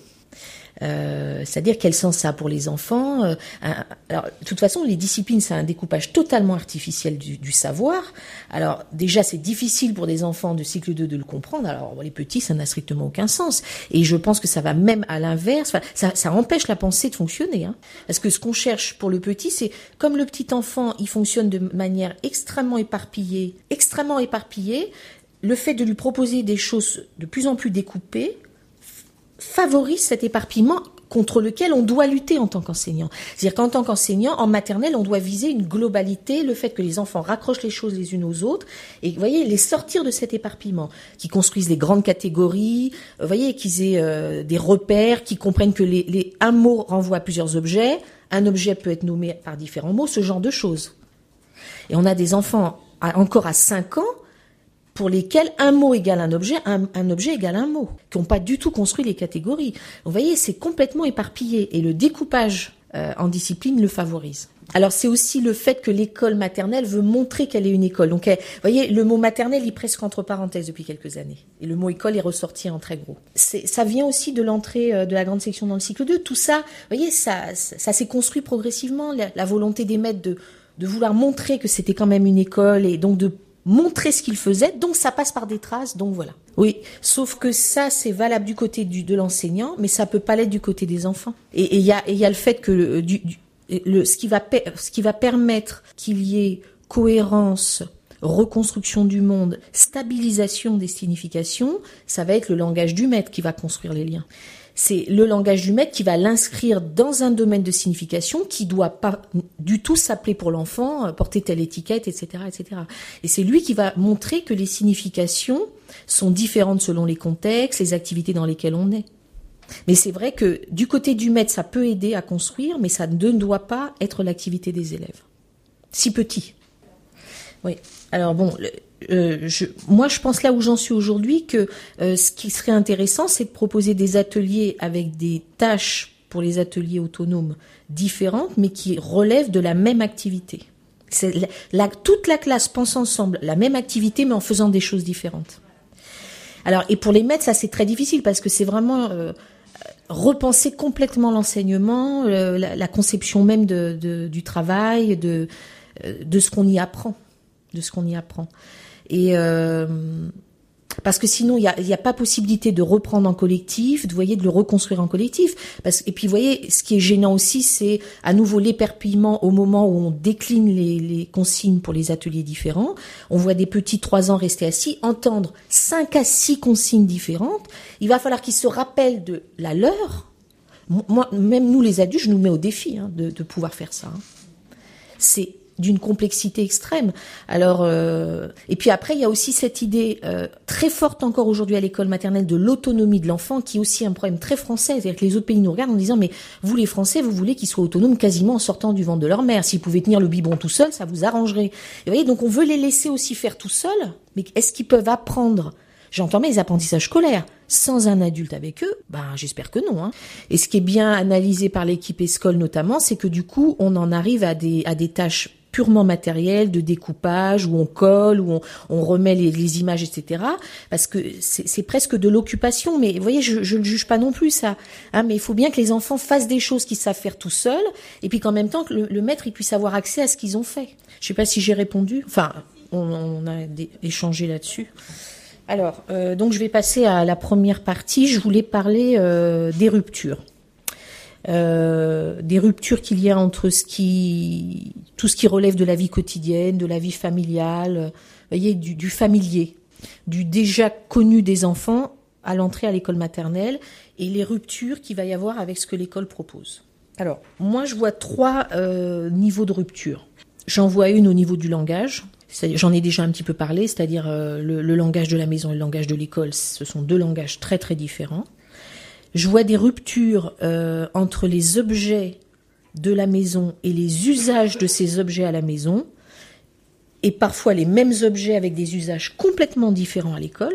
Euh, c'est-à-dire quel sens ça a pour les enfants. Euh, un, alors, de toute façon, les disciplines, c'est un découpage totalement artificiel du, du savoir. Alors, déjà, c'est difficile pour des enfants de cycle deux de le comprendre. Alors, les petits, ça n'a strictement aucun sens. Et je pense que ça va même à l'inverse. Enfin, ça, ça empêche la pensée de fonctionner. Hein. Parce que ce qu'on cherche pour le petit, c'est comme le petit enfant, il fonctionne de manière extrêmement éparpillée, extrêmement éparpillée. Le fait de lui proposer des choses de plus en plus découpées favorise cet éparpillement contre lequel on doit lutter en tant qu'enseignant. C'est-à-dire qu'en tant qu'enseignant, en maternelle, on doit viser une globalité, le fait que les enfants raccrochent les choses les unes aux autres, et vous voyez, les sortir de cet éparpillement, qu'ils construisent des grandes catégories, vous voyez, qu'ils aient euh, des repères, qu'ils comprennent que les, les, un mot renvoie à plusieurs objets, un objet peut être nommé par différents mots, ce genre de choses. Et on a des enfants, à, encore à cinq ans, pour lesquels un mot égale un objet, un, un objet égale un mot, qui n'ont pas du tout construit les catégories. Vous voyez, c'est complètement éparpillé, et le découpage euh, en discipline le favorise. Alors c'est aussi le fait que l'école maternelle veut montrer qu'elle est une école. Donc, elle, vous voyez, le mot maternelle est presque entre parenthèses depuis quelques années, et le mot école est ressorti en très gros. C'est, ça vient aussi de l'entrée euh, de la grande section dans le cycle deux. Tout ça, vous voyez, ça, ça, ça s'est construit progressivement. La, la volonté des maîtres de, de vouloir montrer que c'était quand même une école, et donc de montrer ce qu'il faisait, donc ça passe par des traces, donc voilà. Oui, sauf que ça, c'est valable du côté du, de l'enseignant, mais ça peut pas l'être du côté des enfants. Et il y a, il y a le fait que le, du, du, le, ce qui va, ce qui va permettre qu'il y ait cohérence, reconstruction du monde, stabilisation des significations, ça va être le langage du maître qui va construire les liens. C'est le langage du maître qui va l'inscrire dans un domaine de signification qui doit pas du tout s'appeler pour l'enfant, porter telle étiquette, et cetera, et cetera. Et c'est lui qui va montrer que les significations sont différentes selon les contextes, les activités dans lesquelles on est. Mais c'est vrai que du côté du maître, ça peut aider à construire, mais ça ne doit pas être l'activité des élèves. Si petit. Oui. Alors bon... Le, Euh, je, moi, je pense là où j'en suis aujourd'hui que euh, ce qui serait intéressant, c'est de proposer des ateliers avec des tâches pour les ateliers autonomes différentes, mais qui relèvent de la même activité. C'est la, la, toute la classe pense ensemble la même activité, mais en faisant des choses différentes. Alors, et pour les maîtres, ça c'est très difficile parce que c'est vraiment euh, repenser complètement l'enseignement, euh, la, la conception même de, de, du travail, de, de ce qu'on y apprend, de ce qu'on y apprend. Et euh, parce que sinon il y a, il y a pas possibilité de reprendre en collectif, de, vous voyez, de le reconstruire en collectif. Parce, et puis vous voyez, ce qui est gênant aussi, c'est à nouveau l'éperpillement au moment où on décline les, les consignes pour les ateliers différents. On voit des petits trois ans rester assis, entendre cinq à six consignes différentes. Il va falloir qu'ils se rappellent de la leur, Moi, même nous les adultes, je nous mets au défi hein, de, de pouvoir faire ça. Hein. C'est d'une complexité extrême. Alors, euh, et puis après, il y a aussi cette idée euh, très forte encore aujourd'hui à l'école maternelle de l'autonomie de l'enfant, qui est aussi un problème très français. C'est-à-dire que les autres pays nous regardent en disant, mais vous les Français, vous voulez qu'ils soient autonomes quasiment en sortant du ventre de leur mère. S'ils pouvaient tenir le biberon tout seuls, ça vous arrangerait. Et vous voyez, donc on veut les laisser aussi faire tout seuls, mais est-ce qu'ils peuvent apprendre? J'entends bien les apprentissages scolaires. Sans un adulte avec eux, ben j'espère que non. Hein. Et ce qui est bien analysé par l'équipe Escole notamment, c'est que du coup, on en arrive à des à des tâches purement matériel, de découpage, où on colle, où on, on remet les, les images, et cetera. Parce que c'est, c'est presque de l'occupation. Mais vous voyez, je ne juge pas non plus ça. Hein, mais il faut bien que les enfants fassent des choses qu'ils savent faire tout seuls, et puis qu'en même temps que le, le maître il puisse avoir accès à ce qu'ils ont fait. Je sais pas si j'ai répondu. Enfin, on, on a dé, échangé là-dessus. Alors, euh, donc je vais passer à la première partie. Je voulais parler euh, des ruptures. Euh, des ruptures qu'il y a entre ce qui, tout ce qui relève de la vie quotidienne, de la vie familiale, vous voyez, du, du familier, du déjà connu des enfants à l'entrée à l'école maternelle, et les ruptures qu'il va y avoir avec ce que l'école propose. Alors, moi, je vois trois euh, niveaux de rupture. J'en vois une au niveau du langage. J'en ai déjà un petit peu parlé, c'est-à-dire euh, le, le langage de la maison et le langage de l'école, ce sont deux langages très très différents. Je vois des ruptures euh, entre les objets de la maison et les usages de ces objets à la maison, et parfois les mêmes objets avec des usages complètement différents à l'école,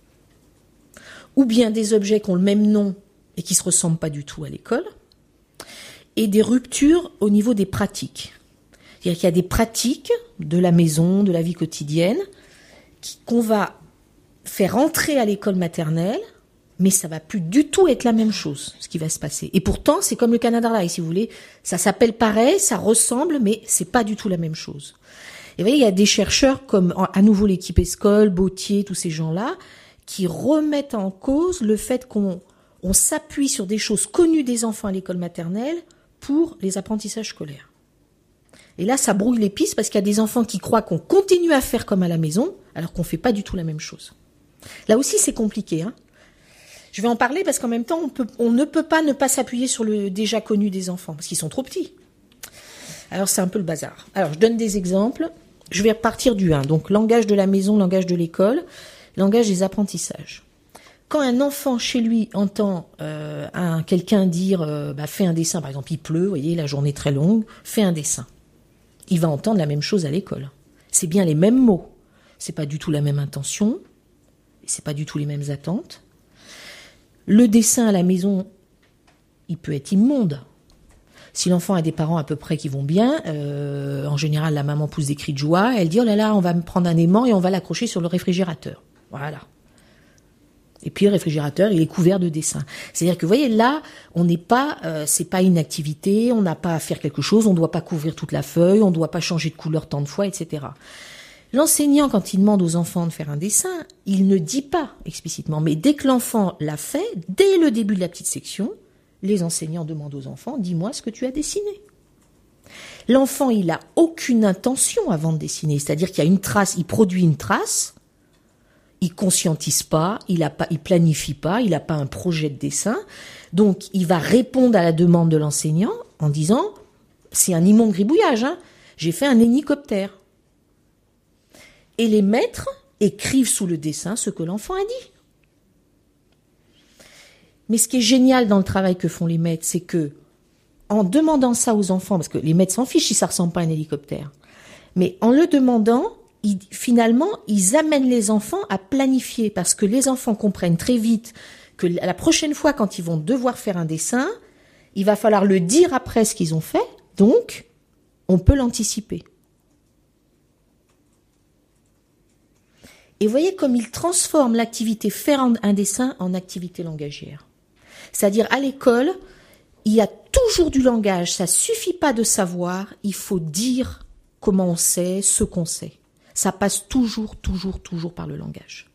ou bien des objets qui ont le même nom et qui ne se ressemblent pas du tout à l'école, et des ruptures au niveau des pratiques. C'est-à-dire qu'il y a des pratiques de la maison, de la vie quotidienne, qui, qu'on va faire entrer à l'école maternelle, mais ça va plus du tout être la même chose, ce qui va se passer. Et pourtant, c'est comme le Canada Live, si vous voulez. Ça s'appelle pareil, ça ressemble, mais c'est pas du tout la même chose. Et vous voyez, il y a des chercheurs comme, à nouveau, l'équipe Escole, Bautier, tous ces gens-là, qui remettent en cause le fait qu'on on s'appuie sur des choses connues des enfants à l'école maternelle pour les apprentissages scolaires. Et là, ça brouille les pistes parce qu'il y a des enfants qui croient qu'on continue à faire comme à la maison, alors qu'on fait pas du tout la même chose. Là aussi, c'est compliqué, hein. Je vais en parler parce qu'en même temps, on, peut, on ne peut pas ne pas s'appuyer sur le déjà connu des enfants, parce qu'ils sont trop petits. Alors, c'est un peu le bazar. Alors, je donne des exemples. Je vais repartir du un. Donc, langage de la maison, langage de l'école, langage des apprentissages. Quand un enfant, chez lui, entend euh, un, quelqu'un dire euh, bah, « fais un dessin », par exemple, il pleut, vous voyez, la journée est très longue, « fais un dessin », il va entendre la même chose à l'école. C'est bien les mêmes mots. C'est pas du tout la même intention, c'est pas du tout les mêmes attentes. Le dessin à la maison, il peut être immonde. Si l'enfant a des parents à peu près qui vont bien, euh, en général, la maman pousse des cris de joie, elle dit « oh là là, on va me prendre un aimant et on va l'accrocher sur le réfrigérateur ». Voilà. Et puis le réfrigérateur, il est couvert de dessins. C'est-à-dire que, vous voyez, là, on n'est pas, euh, c'est pas une activité, on n'a pas à faire quelque chose, on ne doit pas couvrir toute la feuille, on ne doit pas changer de couleur tant de fois, et cetera. L'enseignant, quand il demande aux enfants de faire un dessin, il ne dit pas explicitement, mais dès que l'enfant l'a fait, dès le début de la petite section, les enseignants demandent aux enfants, dis-moi ce que tu as dessiné. L'enfant, il a aucune intention avant de dessiner, c'est-à-dire qu'il y a une trace, il produit une trace, il conscientise pas, il a pas, il planifie pas, il n'a pas un projet de dessin, donc il va répondre à la demande de l'enseignant en disant, c'est un immonde gribouillage, hein, j'ai fait un hélicoptère. Et les maîtres écrivent sous le dessin ce que l'enfant a dit. Mais ce qui est génial dans le travail que font les maîtres, c'est que, en demandant ça aux enfants, parce que les maîtres s'en fichent si ça ressemble pas à un hélicoptère, mais en le demandant, ils, finalement, ils amènent les enfants à planifier, parce que les enfants comprennent très vite que la prochaine fois, quand ils vont devoir faire un dessin, il va falloir le dire après ce qu'ils ont fait, donc on peut l'anticiper. Et vous voyez comme il transforme l'activité faire un dessin en activité langagière. C'est-à-dire, à l'école, il y a toujours du langage, ça suffit pas de savoir, il faut dire comment on sait, ce qu'on sait. Ça passe toujours, toujours, toujours par le langage.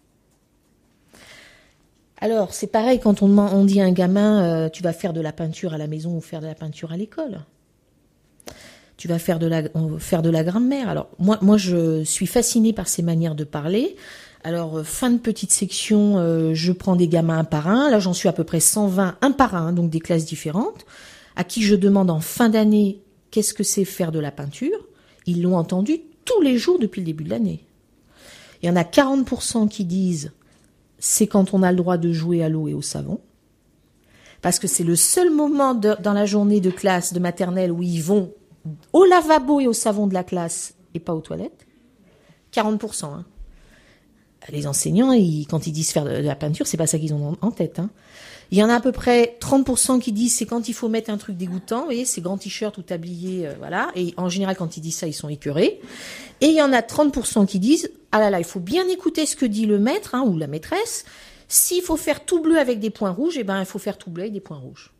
Alors, c'est pareil quand on, on dit à un gamin, euh, tu vas faire de la peinture à la maison ou faire de la peinture à l'école. Tu vas faire de la, faire de la grammaire. Alors, moi, moi, je suis fascinée par ces manières de parler. Alors, euh, fin de petite section, euh, je prends des gamins un par un. Là, j'en suis à peu près cent vingt, un par un, donc des classes différentes, à qui je demande en fin d'année qu'est-ce que c'est faire de la peinture. Ils l'ont entendu tous les jours depuis le début de l'année. Il y en a quarante pour cent qui disent c'est quand on a le droit de jouer à l'eau et au savon. Parce que c'est le seul moment de, dans la journée de classe, de maternelle, où ils vont au lavabo et au savon de la classe et pas aux toilettes. quarante pour cent. Hein. Les enseignants, ils, quand ils disent faire de, de la peinture, c'est pas ça qu'ils ont en, en tête. Hein. Il y en a à peu près trente pour cent qui disent c'est quand il faut mettre un truc dégoûtant, vous voyez, ces grands t-shirts ou tabliers, euh, voilà. Et en général, quand ils disent ça, ils sont écœurés. Et il y en a trente pour cent qui disent ah là là, il faut bien écouter ce que dit le maître hein, ou la maîtresse. S'il faut faire tout bleu avec des points rouges, eh ben, il faut faire tout bleu avec des points rouges.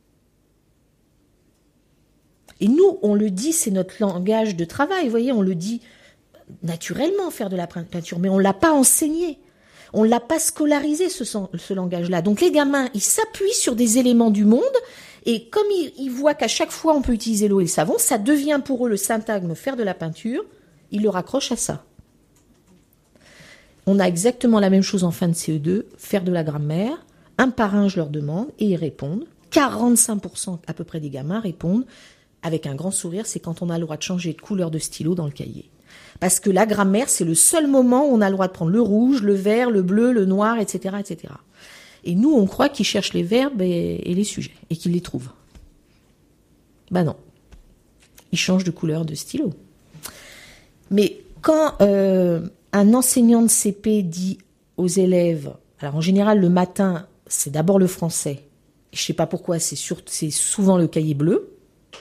Et nous, on le dit, c'est notre langage de travail, vous voyez, on le dit naturellement, faire de la peinture, mais on l'a pas enseigné. On l'a pas scolarisé, ce, ce langage-là. Donc les gamins, ils s'appuient sur des éléments du monde, et comme ils, ils voient qu'à chaque fois on peut utiliser l'eau et le savon, ça devient pour eux le syntagme faire de la peinture, ils le raccrochent à ça. On a exactement la même chose en fin de C E deux, faire de la grammaire. Un par un, je leur demande, et ils répondent. quarante-cinq pour cent à peu près des gamins répondent avec un grand sourire, c'est quand on a le droit de changer de couleur de stylo dans le cahier. Parce que la grammaire, c'est le seul moment où on a le droit de prendre le rouge, le vert, le bleu, le noir, et cetera, et cetera. Et nous, on croit qu'ils cherchent les verbes et, et les sujets, et qu'ils les trouvent. Ben non. Ils changent de couleur de stylo. Mais quand... Euh, un enseignant de C P dit aux élèves, alors en général le matin, c'est d'abord le français. Je ne sais pas pourquoi, c'est, sur, c'est souvent le cahier bleu.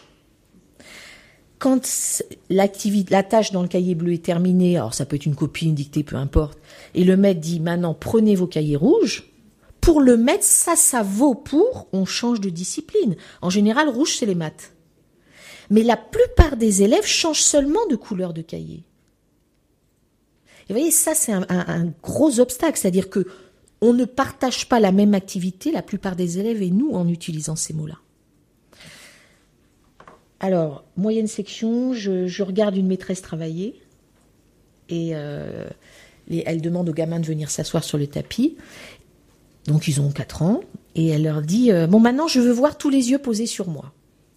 Quand l'activité, la tâche dans le cahier bleu est terminée, alors ça peut être une copie, une dictée, peu importe, et le maître dit maintenant prenez vos cahiers rouges, pour le maître, ça, ça vaut pour on change de discipline. En général, rouge, c'est les maths. Mais la plupart des élèves changent seulement de couleur de cahier. Et vous voyez, ça, c'est un, un, un gros obstacle. C'est-à-dire que on ne partage pas la même activité, la plupart des élèves et nous, en utilisant ces mots-là. Alors, moyenne section, je, je regarde une maîtresse travailler. Et euh, les, elle demande aux gamins de venir s'asseoir sur le tapis. Donc, ils ont quatre ans. Et elle leur dit, euh, bon, maintenant, je veux voir tous les yeux posés sur moi.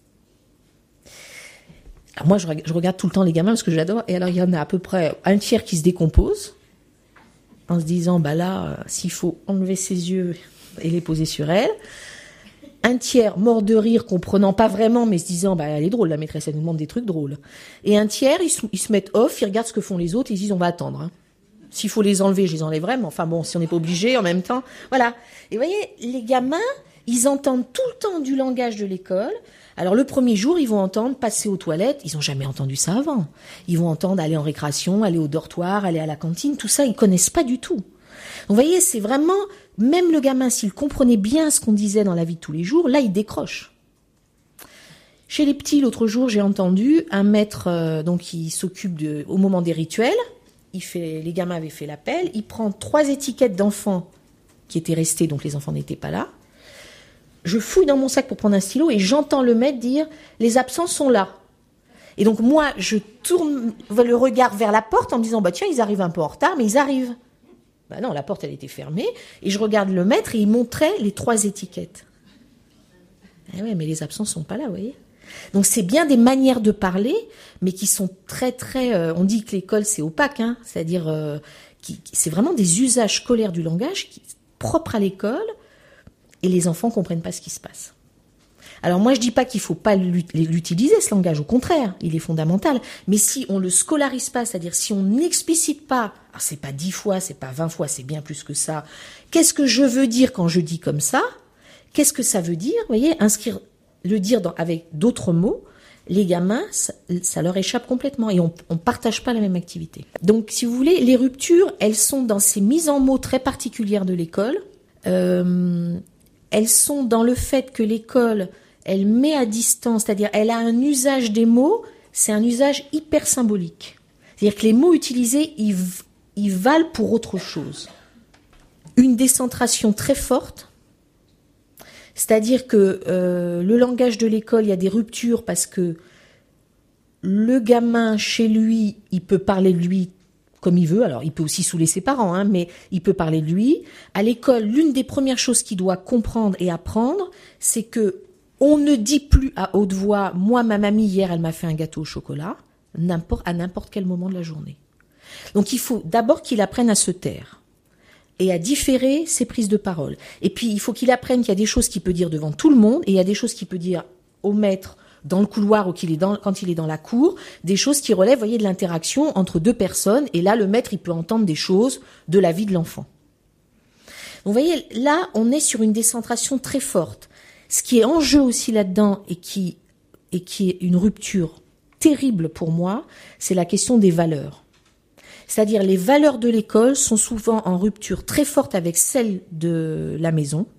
Alors moi, je, je regarde tout le temps les gamins parce que j'adore. Et alors, il y en a à peu près un tiers qui se décompose en se disant, bah là, euh, s'il faut enlever ses yeux et les poser sur elle. Un tiers mort de rire, comprenant pas vraiment, mais se disant, bah elle est drôle, la maîtresse, elle nous demande des trucs drôles. Et un tiers, ils se, ils se mettent off, ils regardent ce que font les autres, et ils disent, on va attendre. Hein. S'il faut les enlever, je les enlèverai, mais enfin bon, si on n'est pas obligé, en même temps, voilà. Et vous voyez, les gamins, ils entendent tout le temps du langage de l'école. Alors le premier jour, ils vont entendre passer aux toilettes. Ils n'ont jamais entendu ça avant. Ils vont entendre aller en récréation, aller au dortoir, aller à la cantine. Tout ça, ils connaissent pas du tout. Donc, vous voyez, c'est vraiment, même le gamin, s'il comprenait bien ce qu'on disait dans la vie de tous les jours, là, il décroche. Chez les petits, l'autre jour, j'ai entendu un maître, euh, donc qui s'occupe de, au moment des rituels. Il fait, les gamins avaient fait l'appel. Il prend trois étiquettes d'enfants qui étaient restés, donc les enfants n'étaient pas là. Je fouille dans mon sac pour prendre un stylo et j'entends le maître dire « les absents sont là ». Et donc moi, je tourne le regard vers la porte en me disant « bah tiens, ils arrivent un peu en retard, mais ils arrivent ». Bah non, la porte, elle était fermée. Et je regarde le maître et il montrait les trois étiquettes. Eh ouais, mais les absents sont pas là, vous voyez. Donc c'est bien des manières de parler, mais qui sont très, très... Euh, on dit que l'école, c'est opaque, hein, c'est-à-dire euh, qui, c'est vraiment des usages scolaires du langage qui, propres à l'école, et les enfants comprennent pas ce qui se passe. Alors moi, je dis pas qu'il faut pas l'utiliser, ce langage, au contraire, il est fondamental. Mais si on le scolarise pas, c'est-à-dire si on n'explicite pas, alors c'est pas dix fois, c'est pas vingt fois, c'est bien plus que ça. Qu'est-ce que je veux dire quand je dis comme ça? Qu'est-ce que ça veut dire? Vous voyez, inscrire, le dire dans, avec d'autres mots, les gamins, ça, ça leur échappe complètement et on, on partage pas la même activité. Donc, si vous voulez, les ruptures, elles sont dans ces mises en mots très particulières de l'école. Euh, elles sont dans le fait que l'école, elle met à distance, c'est-à-dire elle a un usage des mots, c'est un usage hyper symbolique. C'est-à-dire que les mots utilisés, ils, ils valent pour autre chose. Une décentration très forte, c'est-à-dire que euh, le langage de l'école, il y a des ruptures parce que le gamin, chez lui, il peut parler de lui comme il veut. Alors, il peut aussi saouler ses parents, hein, mais il peut parler de lui. À l'école, l'une des premières choses qu'il doit comprendre et apprendre, c'est que on ne dit plus à haute voix « Moi, ma mamie, hier, elle m'a fait un gâteau au chocolat », n'importe, à n'importe quel moment de la journée. Donc, il faut d'abord qu'il apprenne à se taire et à différer ses prises de parole. Et puis, il faut qu'il apprenne qu'il y a des choses qu'il peut dire devant tout le monde et il y a des choses qu'il peut dire au maître dans le couloir ou qu'il est dans, quand il est dans la cour, des choses qui relèvent, voyez, de l'interaction entre deux personnes. Et là, le maître, il peut entendre des choses de la vie de l'enfant. Donc, vous voyez, là, on est sur une décentration très forte. Ce qui est en jeu aussi là-dedans et qui, et qui est une rupture terrible pour moi, c'est la question des valeurs. C'est-à-dire, les valeurs de l'école sont souvent en rupture très forte avec celles de la maison.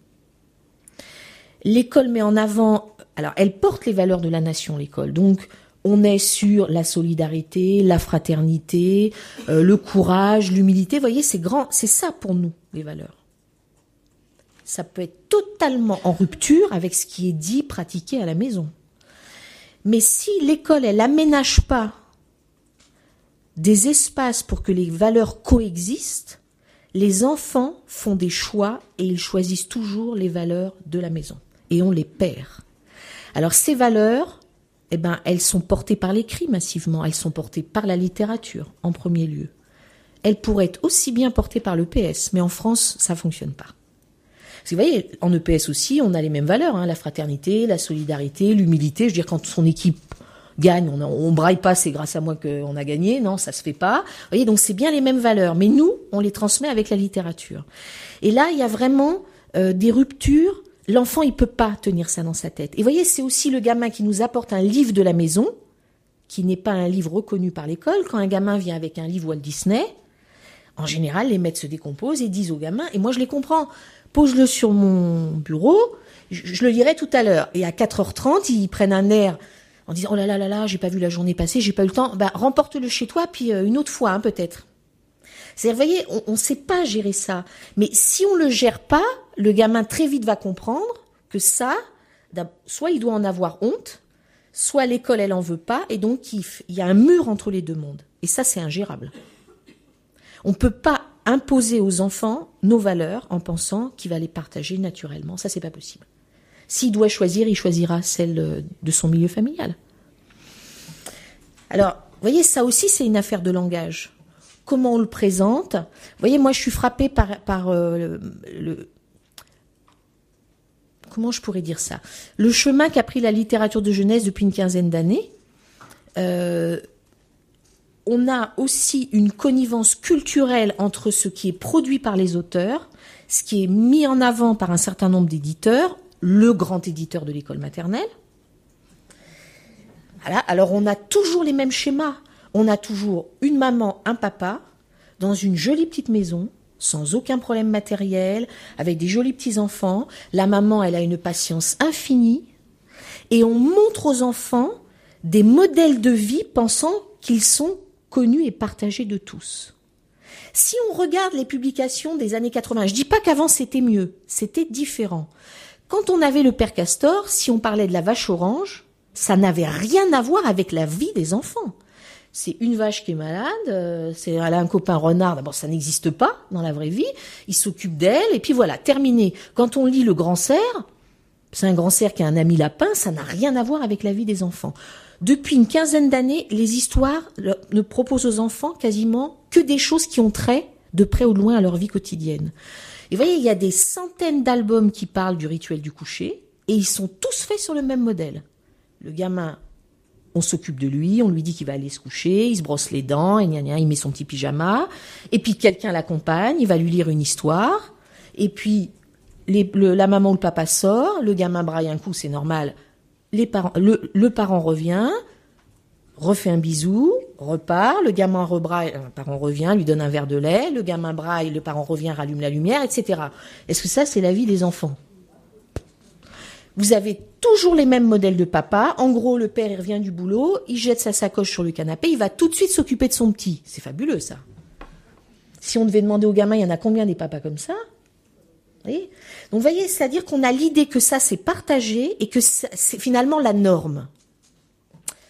L'école met en avant, alors elle porte les valeurs de la nation, l'école. Donc, on est sur la solidarité, la fraternité, euh, le courage, l'humilité. Vous voyez, c'est grand, c'est ça pour nous, les valeurs. Ça peut être totalement en rupture avec ce qui est dit, pratiqué à la maison. Mais si l'école, elle aménage pas des espaces pour que les valeurs coexistent, les enfants font des choix et ils choisissent toujours les valeurs de la maison. Et on les perd. Alors ces valeurs, eh ben, elles sont portées par l'écrit massivement, elles sont portées par la littérature en premier lieu. Elles pourraient être aussi bien portées par l'E P S, mais en France, ça fonctionne pas. Parce que vous voyez, en E P S aussi, on a les mêmes valeurs, hein, la fraternité, la solidarité, l'humilité. Je veux dire, quand son équipe gagne, on, on braille pas, c'est grâce à moi qu'on a gagné. Non, ça se fait pas. Vous voyez, donc c'est bien les mêmes valeurs. Mais nous, on les transmet avec la littérature. Et là, il y a vraiment euh, des ruptures. L'enfant, il peut pas tenir ça dans sa tête. Et vous voyez, c'est aussi le gamin qui nous apporte un livre de la maison, qui n'est pas un livre reconnu par l'école. Quand un gamin vient avec un livre Walt Disney, en général, les maîtres se décomposent et disent au gamin, et moi je les comprends, pose-le sur mon bureau, je, je le lirai tout à l'heure. Et à quatre heures trente, ils prennent un air en disant, oh là là là là, j'ai pas vu la journée passer, j'ai pas eu le temps. Ben, remporte-le chez toi, puis euh, une autre fois, hein, peut-être. C'est-à-dire, vous voyez, on ne sait pas gérer ça. Mais si on le gère pas, le gamin très vite va comprendre que ça, soit il doit en avoir honte, soit l'école, elle en veut pas, et donc il y a un mur entre les deux mondes. Et ça, c'est ingérable. On peut pas imposer aux enfants nos valeurs en pensant qu'il va les partager naturellement. Ça, c'est pas possible. S'il doit choisir, il choisira celle de son milieu familial. Alors, vous voyez, ça aussi, c'est une affaire de langage. Comment on le présente. Vous voyez, moi, je suis frappée par, par euh, le, le... Comment je pourrais dire ça ? Le chemin qu'a pris la littérature de jeunesse depuis une quinzaine d'années. Euh, on a aussi une connivence culturelle entre ce qui est produit par les auteurs, ce qui est mis en avant par un certain nombre d'éditeurs, le grand éditeur de l'école maternelle. Voilà. Alors, on a toujours les mêmes schémas. On a toujours une maman, un papa, dans une jolie petite maison, sans aucun problème matériel, avec des jolis petits-enfants. La maman, elle a une patience infinie. Et on montre aux enfants des modèles de vie pensant qu'ils sont connus et partagés de tous. Si on regarde les publications des années quatre-vingts, je dis pas qu'avant c'était mieux, c'était différent. Quand on avait le père Castor, si on parlait de la vache orange, ça n'avait rien à voir avec la vie des enfants. C'est une vache qui est malade, euh, c'est, elle a un copain renard, d'abord ça n'existe pas dans la vraie vie, il s'occupe d'elle, et puis voilà, terminé. Quand on lit le grand cerf, c'est un grand cerf qui a un ami lapin, ça n'a rien à voir avec la vie des enfants. Depuis une quinzaine d'années, les histoires ne proposent aux enfants quasiment que des choses qui ont trait, de près ou de loin, à leur vie quotidienne. Et vous voyez, il y a des centaines d'albums qui parlent du rituel du coucher, et ils sont tous faits sur le même modèle. Le gamin, on s'occupe de lui, on lui dit qu'il va aller se coucher, il se brosse les dents, et gna gna, il met son petit pyjama, et puis quelqu'un l'accompagne, il va lui lire une histoire, et puis les, le, la maman ou le papa sort, le gamin braille un coup, c'est normal, les parents, le, le parent revient, refait un bisou, repart, le gamin rebraille, le parent revient, lui donne un verre de lait, le gamin braille, le parent revient, rallume la lumière, et cetera. Est-ce que ça, c'est la vie des enfants ? Vous avez toujours les mêmes modèles de papa. En gros, le père, il revient du boulot, il jette sa sacoche sur le canapé, il va tout de suite s'occuper de son petit. C'est fabuleux, ça. Si on devait demander aux gamins, il y en a combien des papas comme ça ? Vous voyez ? Donc, vous voyez, c'est-à-dire qu'on a l'idée que ça, c'est partagé et que ça, c'est finalement la norme.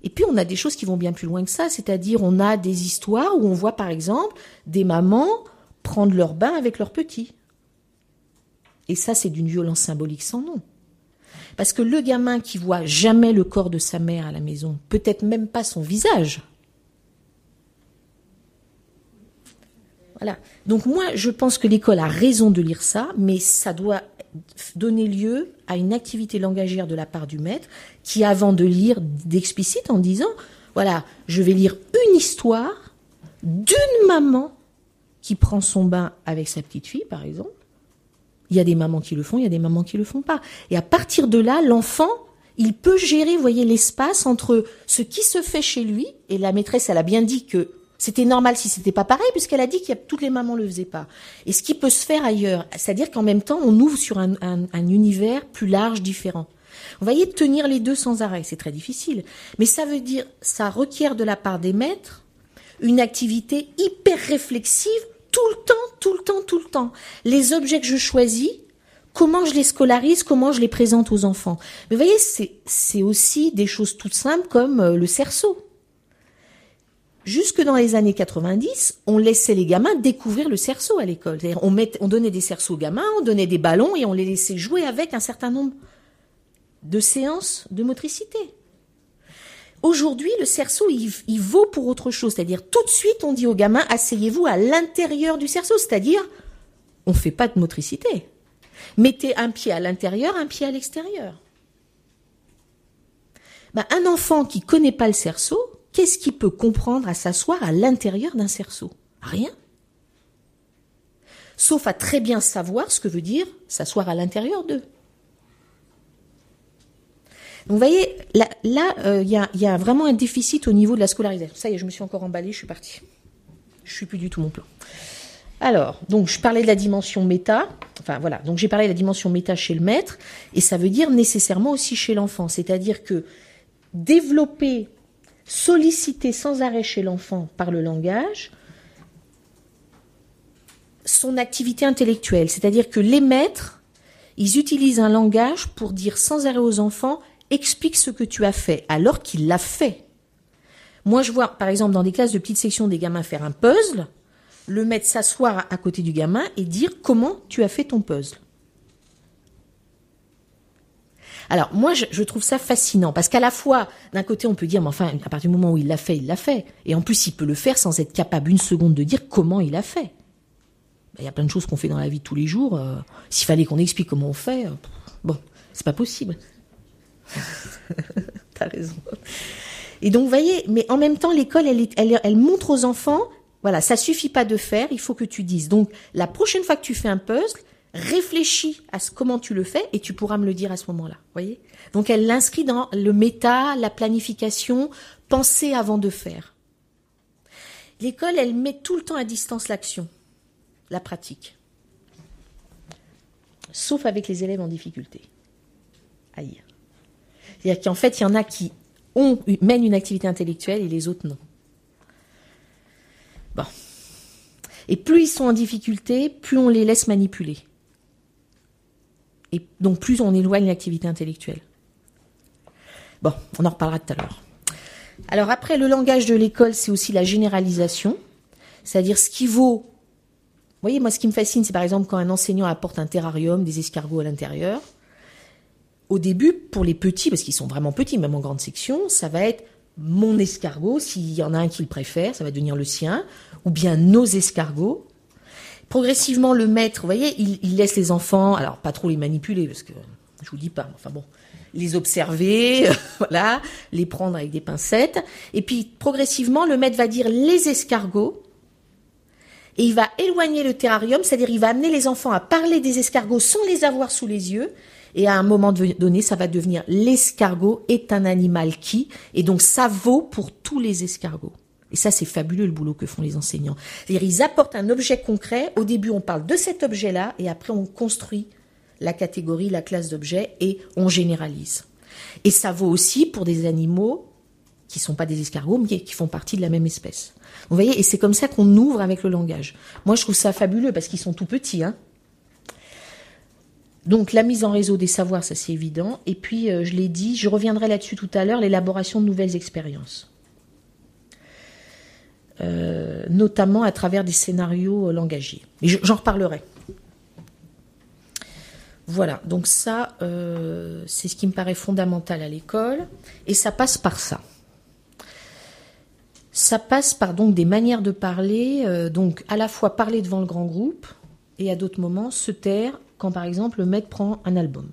Et puis on a des choses qui vont bien plus loin que ça, c'est-à-dire on a des histoires où on voit par exemple des mamans prendre leur bain avec leurs petits. Et ça, c'est d'une violence symbolique sans nom. Parce que le gamin qui voit jamais le corps de sa mère à la maison, peut-être même pas son visage. Voilà. Donc moi, je pense que l'école a raison de lire ça, mais ça doit donner lieu à une activité langagière de la part du maître qui, avant de lire, d'explicite en disant, voilà, je vais lire une histoire d'une maman qui prend son bain avec sa petite fille, par exemple. Il y a des mamans qui le font, il y a des mamans qui le font pas. Et à partir de là, l'enfant, il peut gérer, vous voyez, l'espace entre ce qui se fait chez lui, et la maîtresse, elle a bien dit que c'était normal si c'était pas pareil, puisqu'elle a dit que toutes les mamans le faisaient pas. Et ce qui peut se faire ailleurs, c'est-à-dire qu'en même temps, on ouvre sur un, un, un univers plus large, différent. Vous voyez, tenir les deux sans arrêt, c'est très difficile. Mais ça veut dire, ça requiert de la part des maîtres une activité hyper réflexive, tout le temps, tout le temps, tout le temps. Les objets que je choisis, comment je les scolarise, comment je les présente aux enfants. Mais vous voyez, c'est, c'est aussi des choses toutes simples comme euh, le cerceau. Jusque dans les années quatre-vingt-dix, on laissait les gamins découvrir le cerceau à l'école. C'est-à-dire, on, met, on donnait des cerceaux aux gamins, on donnait des ballons et on les laissait jouer avec un certain nombre de séances de motricité. Aujourd'hui, le cerceau, il, il vaut pour autre chose. C'est-à-dire, tout de suite, on dit aux gamins, asseyez-vous à l'intérieur du cerceau. C'est-à-dire, on ne fait pas de motricité. Mettez un pied à l'intérieur, un pied à l'extérieur. Ben, un enfant qui ne connaît pas le cerceau, qu'est-ce qu'il peut comprendre à s'asseoir à l'intérieur d'un cerceau? Rien. Sauf à très bien savoir ce que veut dire s'asseoir à l'intérieur d'eux. Donc vous voyez, là, il là, euh, y, a, y a vraiment un déficit au niveau de la scolarisation. Ça y est, je me suis encore emballée, je suis partie. Je suis plus du tout mon plan. Alors, donc je parlais de la dimension méta. Enfin voilà, donc j'ai parlé de la dimension méta chez le maître, et ça veut dire nécessairement aussi chez l'enfant. C'est-à-dire que développer, solliciter sans arrêt chez l'enfant par le langage son activité intellectuelle. C'est-à-dire que les maîtres, ils utilisent un langage pour dire sans arrêt aux enfants, explique ce que tu as fait, alors qu'il l'a fait. Moi, je vois, par exemple, dans des classes de petite section, des gamins faire un puzzle, le maître s'asseoir à côté du gamin et dire comment tu as fait ton puzzle. Alors, moi, je, je trouve ça fascinant, parce qu'à la fois, d'un côté, on peut dire, mais enfin, à partir du moment où il l'a fait, il l'a fait. Et en plus, il peut le faire sans être capable une seconde de dire comment il a fait. Il y a plein de choses qu'on fait dans la vie de tous les jours. Euh, s'il fallait qu'on explique comment on fait, euh, bon, c'est pas possible. T'as raison. Et donc, vous voyez, mais en même temps, l'école, elle, elle, elle montre aux enfants, voilà, ça suffit pas de faire, il faut que tu dises. Donc, la prochaine fois que tu fais un puzzle, réfléchis à ce, comment tu le fais et tu pourras me le dire à ce moment-là. Voyez ? Donc, elle l'inscrit dans le méta, la planification, penser avant de faire. L'école, elle met tout le temps à distance l'action, la pratique. Sauf avec les élèves en difficulté. Aïe. C'est-à-dire qu'en fait, il y en a qui ont, mènent une activité intellectuelle et les autres non. Bon. Et plus ils sont en difficulté, plus on les laisse manipuler. Et donc plus on éloigne l'activité intellectuelle. Bon, on en reparlera tout à l'heure. Alors après, le langage de l'école, c'est aussi la généralisation. C'est-à-dire ce qui vaut... Vous voyez, moi, ce qui me fascine, c'est par exemple quand un enseignant apporte un terrarium, des escargots à l'intérieur. Au début, pour les petits, parce qu'ils sont vraiment petits, même en grande section, ça va être mon escargot, s'il y en a un qui le préfère, ça va devenir le sien, ou bien nos escargots. Progressivement, le maître, vous voyez, il, il laisse les enfants, alors pas trop les manipuler, parce que je vous dis pas, enfin bon, les observer, voilà, les prendre avec des pincettes, et puis progressivement, le maître va dire les escargots, et il va éloigner le terrarium, c'est-à-dire il va amener les enfants à parler des escargots sans les avoir sous les yeux, et à un moment donné, ça va devenir l'escargot est un animal qui, et donc ça vaut pour tous les escargots. Et ça, c'est fabuleux le boulot que font les enseignants. C'est-à-dire, ils apportent un objet concret. Au début, on parle de cet objet-là, et après, on construit la catégorie, la classe d'objets, et on généralise. Et ça vaut aussi pour des animaux qui sont pas des escargots, mais qui font partie de la même espèce. Vous voyez, et c'est comme ça qu'on ouvre avec le langage. Moi, je trouve ça fabuleux parce qu'ils sont tout petits, hein. Donc la mise en réseau des savoirs, ça c'est évident. Et puis, euh, je l'ai dit, je reviendrai là-dessus tout à l'heure, l'élaboration de nouvelles expériences. Euh, notamment à travers des scénarios euh, langagiers. Et je, j'en reparlerai. Voilà, donc ça, euh, c'est ce qui me paraît fondamental à l'école. Et ça passe par ça. Ça passe par donc des manières de parler, euh, donc à la fois parler devant le grand groupe, et à d'autres moments se taire quand par exemple le maître prend un album.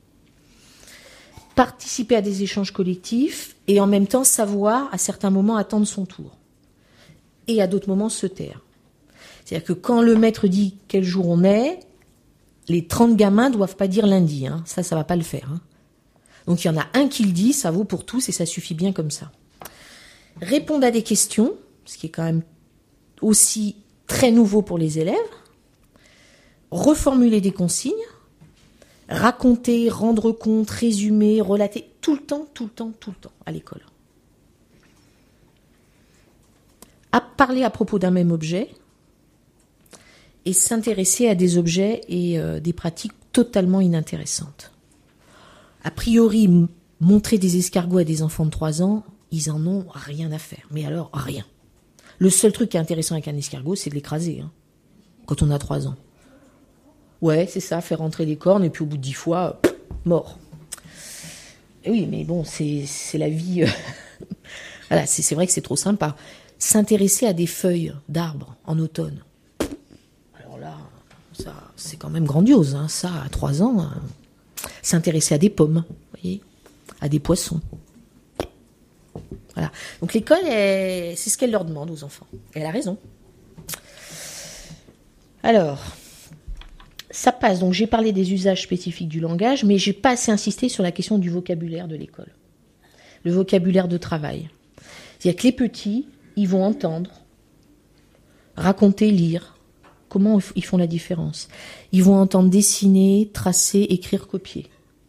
Participer à des échanges collectifs et en même temps savoir à certains moments attendre son tour. Et à d'autres moments se taire. C'est-à-dire que quand le maître dit quel jour on est, les trente gamins ne doivent pas dire lundi. Hein. Ça, ça ne va pas le faire. Hein. Donc il y en a un qui le dit, ça vaut pour tous et ça suffit bien comme ça. Répondre à des questions, ce qui est quand même aussi très nouveau pour les élèves. Reformuler des consignes, raconter, rendre compte, résumer, relater, tout le temps, tout le temps, tout le temps à l'école. À parler à propos d'un même objet et s'intéresser à des objets et euh, des pratiques totalement inintéressantes. A priori, m- montrer des escargots à des enfants de trois ans, ils en ont rien à faire. Mais alors, rien. Le seul truc qui est intéressant avec un escargot, c'est de l'écraser, hein, quand on a trois ans. Ouais, c'est ça, faire rentrer les cornes, et puis au bout de dix fois, pff, mort. Et oui, mais bon, c'est, c'est la vie. Euh... voilà, c'est, c'est vrai que c'est trop sympa. S'intéresser à des feuilles d'arbres en automne. Alors là, ça, c'est quand même grandiose, hein, ça, à trois ans. Euh... S'intéresser à des pommes, vous voyez, à des poissons. Voilà. Donc l'école, est... c'est ce qu'elle leur demande aux enfants. Et elle a raison. Alors... Ça passe, donc j'ai parlé des usages spécifiques du langage, mais j'ai pas assez insisté sur la question du vocabulaire de l'école. Le vocabulaire de travail. C'est-à-dire que les petits, ils vont entendre, raconter, lire. Comment ils font la différence ? Ils vont entendre dessiner, tracer, écrire, copier.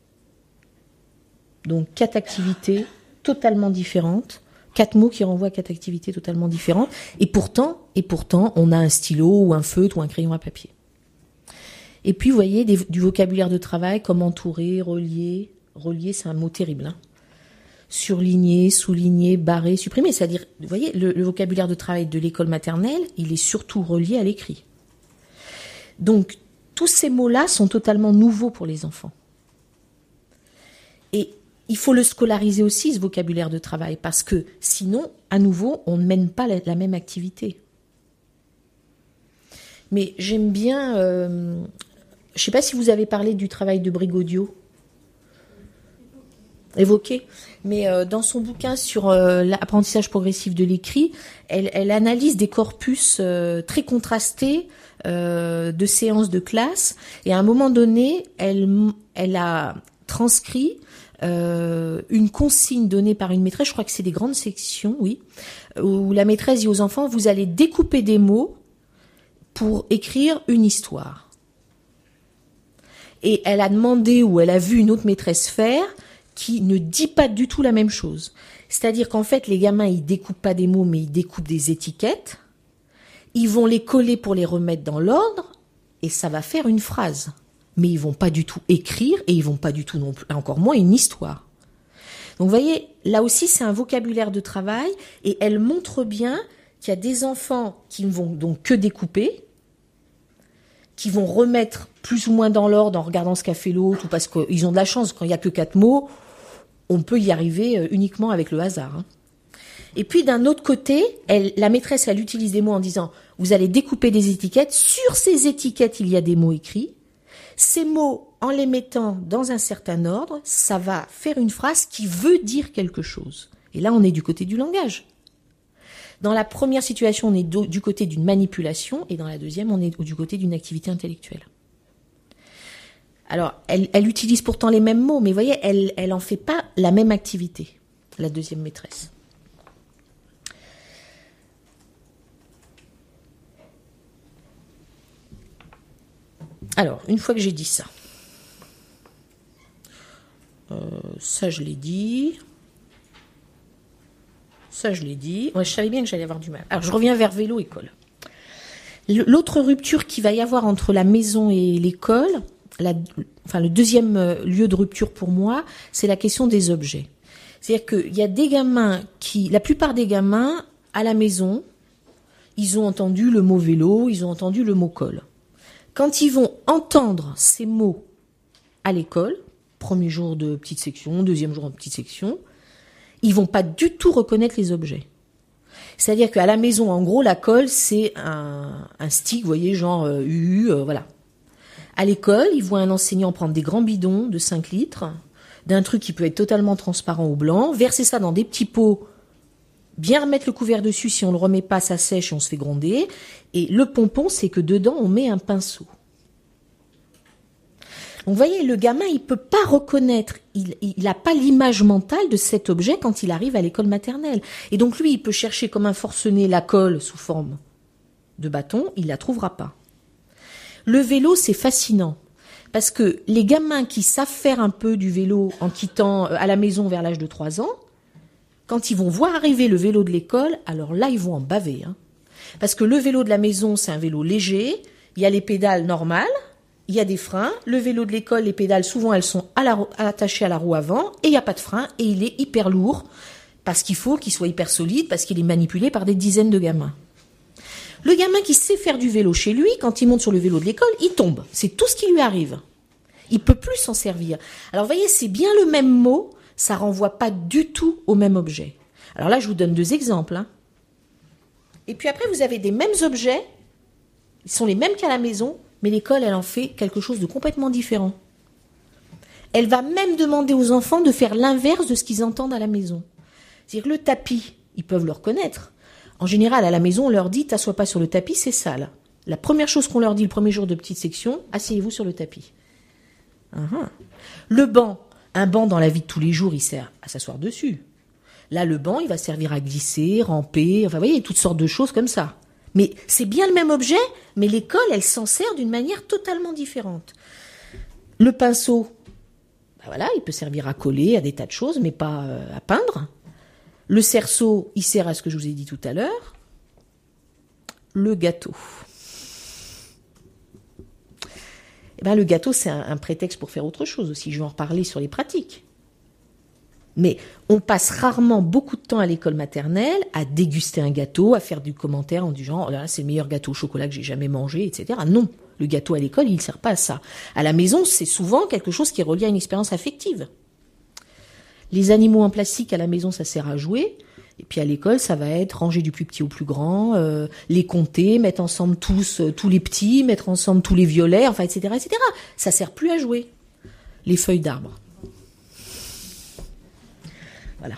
Donc quatre activités totalement différentes, quatre mots qui renvoient à quatre activités totalement différentes, et pourtant, et pourtant, on a un stylo ou un feutre ou un crayon à papier. Et puis, vous voyez, des, du vocabulaire de travail comme entourer, relier. Relier, c'est un mot terrible. Hein. Surligner, souligner, barrer, supprimer. C'est-à-dire, vous voyez, le, le vocabulaire de travail de l'école maternelle, il est surtout relié à l'écrit. Donc, tous ces mots-là sont totalement nouveaux pour les enfants. Et il faut le scolariser aussi, ce vocabulaire de travail, parce que sinon, à nouveau, on ne mène pas la, la même activité. Mais j'aime bien... Euh, je ne sais pas si vous avez parlé du travail de Brigaudio, évoqué, mais euh, dans son bouquin sur euh, l'apprentissage progressif de l'écrit, elle, elle analyse des corpus euh, très contrastés euh, de séances de classe, et à un moment donné, elle, elle a transcrit euh, une consigne donnée par une maîtresse, je crois que c'est des grandes sections, oui, où la maîtresse dit aux enfants, vous allez découper des mots pour écrire une histoire. Et elle a demandé ou elle a vu une autre maîtresse faire qui ne dit pas du tout la même chose. C'est-à-dire qu'en fait, les gamins, ils découpent pas des mots, mais ils découpent des étiquettes. Ils vont les coller pour les remettre dans l'ordre et ça va faire une phrase. Mais ils vont pas du tout écrire et ils vont pas du tout non plus, encore moins une histoire. Donc vous voyez, là aussi, c'est un vocabulaire de travail et elle montre bien qu'il y a des enfants qui ne vont donc que découper, qui vont remettre plus ou moins dans l'ordre en regardant ce qu'a fait l'autre, ou parce qu'ils ont de la chance, quand il n'y a que quatre mots, on peut y arriver uniquement avec le hasard. Hein. Et puis d'un autre côté, elle, la maîtresse, elle utilise des mots en disant, vous allez découper des étiquettes, sur ces étiquettes, il y a des mots écrits, ces mots, en les mettant dans un certain ordre, ça va faire une phrase qui veut dire quelque chose. Et là, on est du côté du langage. Dans la première situation, on est du côté d'une manipulation, et dans la deuxième, on est du côté d'une activité intellectuelle. Alors, elle, elle utilise pourtant les mêmes mots, mais vous voyez, elle, elle en fait pas la même activité, la deuxième maîtresse. Alors, une fois que j'ai dit ça, euh, ça je l'ai dit... Ça, je l'ai dit. Ouais, je savais bien que j'allais avoir du mal. Alors, je reviens vers vélo-école. L'autre rupture qu'il va y avoir entre la maison et l'école, la, enfin le deuxième lieu de rupture pour moi, c'est la question des objets. C'est-à-dire qu'il y a des gamins qui, la plupart des gamins, à la maison, ils ont entendu le mot vélo, ils ont entendu le mot colle. Quand ils vont entendre ces mots à l'école, premier jour de petite section, deuxième jour de petite section, ils vont pas du tout reconnaître les objets. C'est-à-dire qu'à la maison, en gros, la colle, c'est un, un stick, vous voyez, genre euh, U U, euh, voilà. À l'école, ils voient un enseignant prendre des grands bidons de cinq litres, d'un truc qui peut être totalement transparent ou blanc, verser ça dans des petits pots, bien remettre le couvert dessus, si on le remet pas, ça sèche et on se fait gronder. Et le pompon, c'est que dedans, on met un pinceau. Donc, vous voyez, le gamin, il peut pas reconnaître, il, il a pas l'image mentale de cet objet quand il arrive à l'école maternelle. Et donc, lui, il peut chercher comme un forcené la colle sous forme de bâton, il la trouvera pas. Le vélo, c'est fascinant. Parce que les gamins qui savent faire un peu du vélo en quittant à la maison vers l'âge de trois ans, quand ils vont voir arriver le vélo de l'école, alors là, ils vont en baver. Hein. Parce que le vélo de la maison, c'est un vélo léger, il y a les pédales normales, il y a des freins. Le vélo de l'école, les pédales, souvent, elles sont à la, attachées à la roue avant, et il n'y a pas de frein, et il est hyper lourd, parce qu'il faut qu'il soit hyper solide, parce qu'il est manipulé par des dizaines de gamins. Le gamin qui sait faire du vélo chez lui, quand il monte sur le vélo de l'école, il tombe. C'est tout ce qui lui arrive. Il peut plus s'en servir. Alors, vous voyez, c'est bien le même mot, ça renvoie pas du tout au même objet. Alors là, je vous donne deux exemples. Hein. Et puis après, vous avez des mêmes objets, ils sont les mêmes qu'à la maison, mais l'école, elle en fait quelque chose de complètement différent. Elle va même demander aux enfants de faire l'inverse de ce qu'ils entendent à la maison. C'est-à-dire le tapis, ils peuvent le reconnaître. En général, à la maison, on leur dit « t'assois pas sur le tapis, c'est sale ». La première chose qu'on leur dit le premier jour de petite section, « asseyez-vous sur le tapis ». Uh-huh. Le banc, un banc dans la vie de tous les jours, il sert à s'asseoir dessus. Là, le banc, il va servir à glisser, ramper, enfin, vous voyez, toutes sortes de choses comme ça. Mais c'est bien le même objet, mais l'école, elle s'en sert d'une manière totalement différente. Le pinceau, ben voilà, il peut servir à coller, à des tas de choses, mais pas euh, à peindre. Le cerceau, il sert à ce que je vous ai dit tout à l'heure. Le gâteau. Eh ben, le gâteau, c'est un, un prétexte pour faire autre chose aussi. Je vais en reparler sur les pratiques. Mais on passe rarement beaucoup de temps à l'école maternelle à déguster un gâteau, à faire du commentaire en disant « oh là, c'est le meilleur gâteau au chocolat que j'ai jamais mangé », et cetera. Non, le gâteau à l'école, il ne sert pas à ça. À la maison, c'est souvent quelque chose qui est relié à une expérience affective. Les animaux en plastique, à la maison, ça sert à jouer. Et puis à l'école, ça va être ranger du plus petit au plus grand, euh, les compter, mettre ensemble tous, euh, tous les petits, mettre ensemble tous les violets, enfin, et cetera, et cetera. Ça sert plus à jouer. Les feuilles d'arbres. Voilà.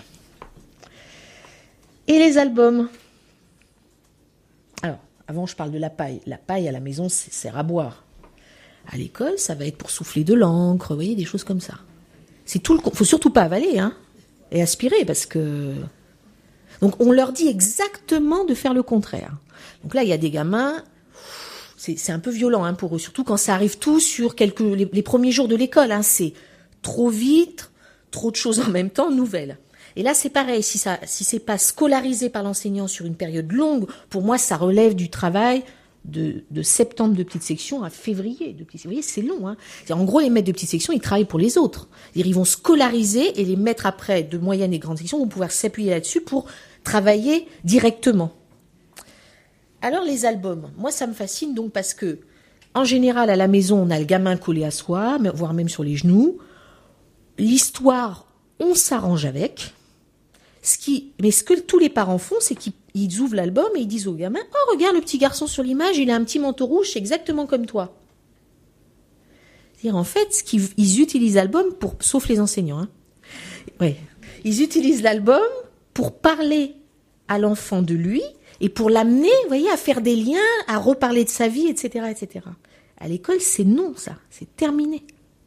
Et les albums. Alors, avant, je parle de la paille. La paille, à la maison, ça sert à boire. À l'école, ça va être pour souffler de l'encre, vous voyez, des choses comme ça. C'est tout le... Faut surtout pas avaler, hein, et aspirer, parce que... Donc, on leur dit exactement de faire le contraire. Donc là, il y a des gamins, c'est, c'est un peu violent hein, pour eux, surtout quand ça arrive tout sur quelques, les, les premiers jours de l'école. Hein, c'est trop vite, trop de choses en même temps, nouvelles. Et là, c'est pareil, si ça, si c'est pas scolarisé par l'enseignant sur une période longue, pour moi, ça relève du travail de, de septembre de petite section à février de petite section. Vous voyez, c'est long. Hein. En gros, les maîtres de petite section, ils travaillent pour les autres. C'est-à-dire, ils vont scolariser et les maîtres après de moyenne et grande section vont pouvoir s'appuyer là-dessus pour travailler directement. Alors, les albums. Moi, ça me fascine donc parce que, en général, à la maison, on a le gamin collé à soi, voire même sur les genoux. L'histoire, on s'arrange avec. Ce qui, mais ce que tous les parents font, c'est qu'ils ouvrent l'album et ils disent au gamin « Oh, regarde le petit garçon sur l'image, il a un petit manteau rouge, c'est exactement comme toi. » C'est-à-dire, en fait, ce qu'ils, ils utilisent l'album pour, sauf les enseignants, hein. Ouais. Ils utilisent l'album pour parler à l'enfant de lui et pour l'amener, vous voyez, à faire des liens, à reparler de sa vie, et cetera, et cetera. À l'école, c'est non, ça. C'est terminé.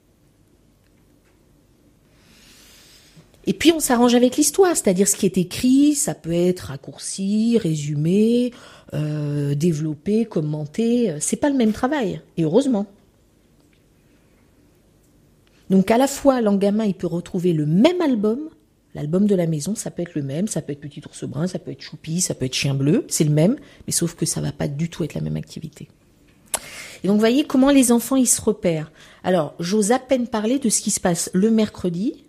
Et puis, on s'arrange avec l'histoire, c'est-à-dire ce qui est écrit, ça peut être raccourci, résumé, euh, développé, commenté. C'est pas le même travail, et heureusement. Donc, à la fois, l'en gamin, il peut retrouver le même album. L'album de la maison, ça peut être le même, ça peut être Petit ours brun, ça peut être Choupi, ça peut être Chien bleu, c'est le même, mais sauf que ça va pas du tout être la même activité. Et donc, vous voyez comment les enfants, ils se repèrent. Alors, j'ose à peine parler de ce qui se passe le mercredi,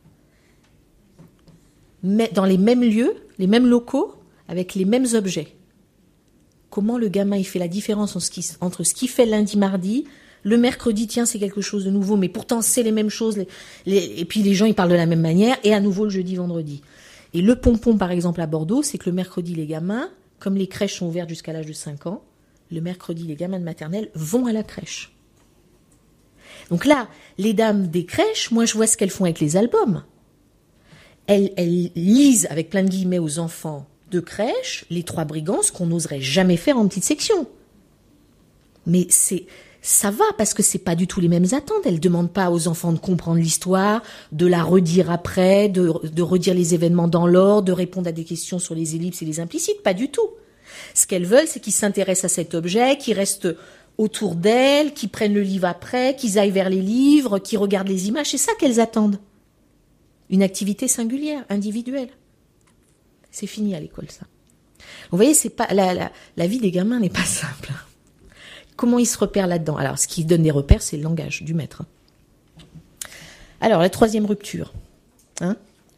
mais dans les mêmes lieux, les mêmes locaux, avec les mêmes objets. Comment le gamin, il fait la différence entre ce qui, entre ce qu'il fait lundi, mardi, le mercredi, tiens, c'est quelque chose de nouveau, mais pourtant, c'est les mêmes choses, les, les, et puis les gens, ils parlent de la même manière, et à nouveau le jeudi, vendredi. Et le pompon, par exemple, à Bordeaux, c'est que le mercredi, les gamins, comme les crèches sont ouvertes jusqu'à l'âge de cinq ans, le mercredi, les gamins de maternelle vont à la crèche. Donc là, les dames des crèches, moi, je vois ce qu'elles font avec les albums. Elles, elles lisent, avec plein de guillemets, aux enfants de crèche, les trois brigands, ce qu'on n'oserait jamais faire en petite section. Mais c'est, ça va, parce que c'est pas du tout les mêmes attentes. Elles demandent pas aux enfants de comprendre l'histoire, de la redire après, de, de redire les événements dans l'ordre, de répondre à des questions sur les ellipses et les implicites, pas du tout. Ce qu'elles veulent, c'est qu'ils s'intéressent à cet objet, qu'ils restent autour d'elles, qu'ils prennent le livre après, qu'ils aillent vers les livres, qu'ils regardent les images. C'est ça qu'elles attendent. Une activité singulière, individuelle. C'est fini à l'école, ça. Vous voyez, c'est pas la, la, la vie des gamins n'est pas simple. Comment ils se repèrent là-dedans? Alors, ce qui donne des repères, c'est le langage du maître. Alors, la troisième rupture. Hein?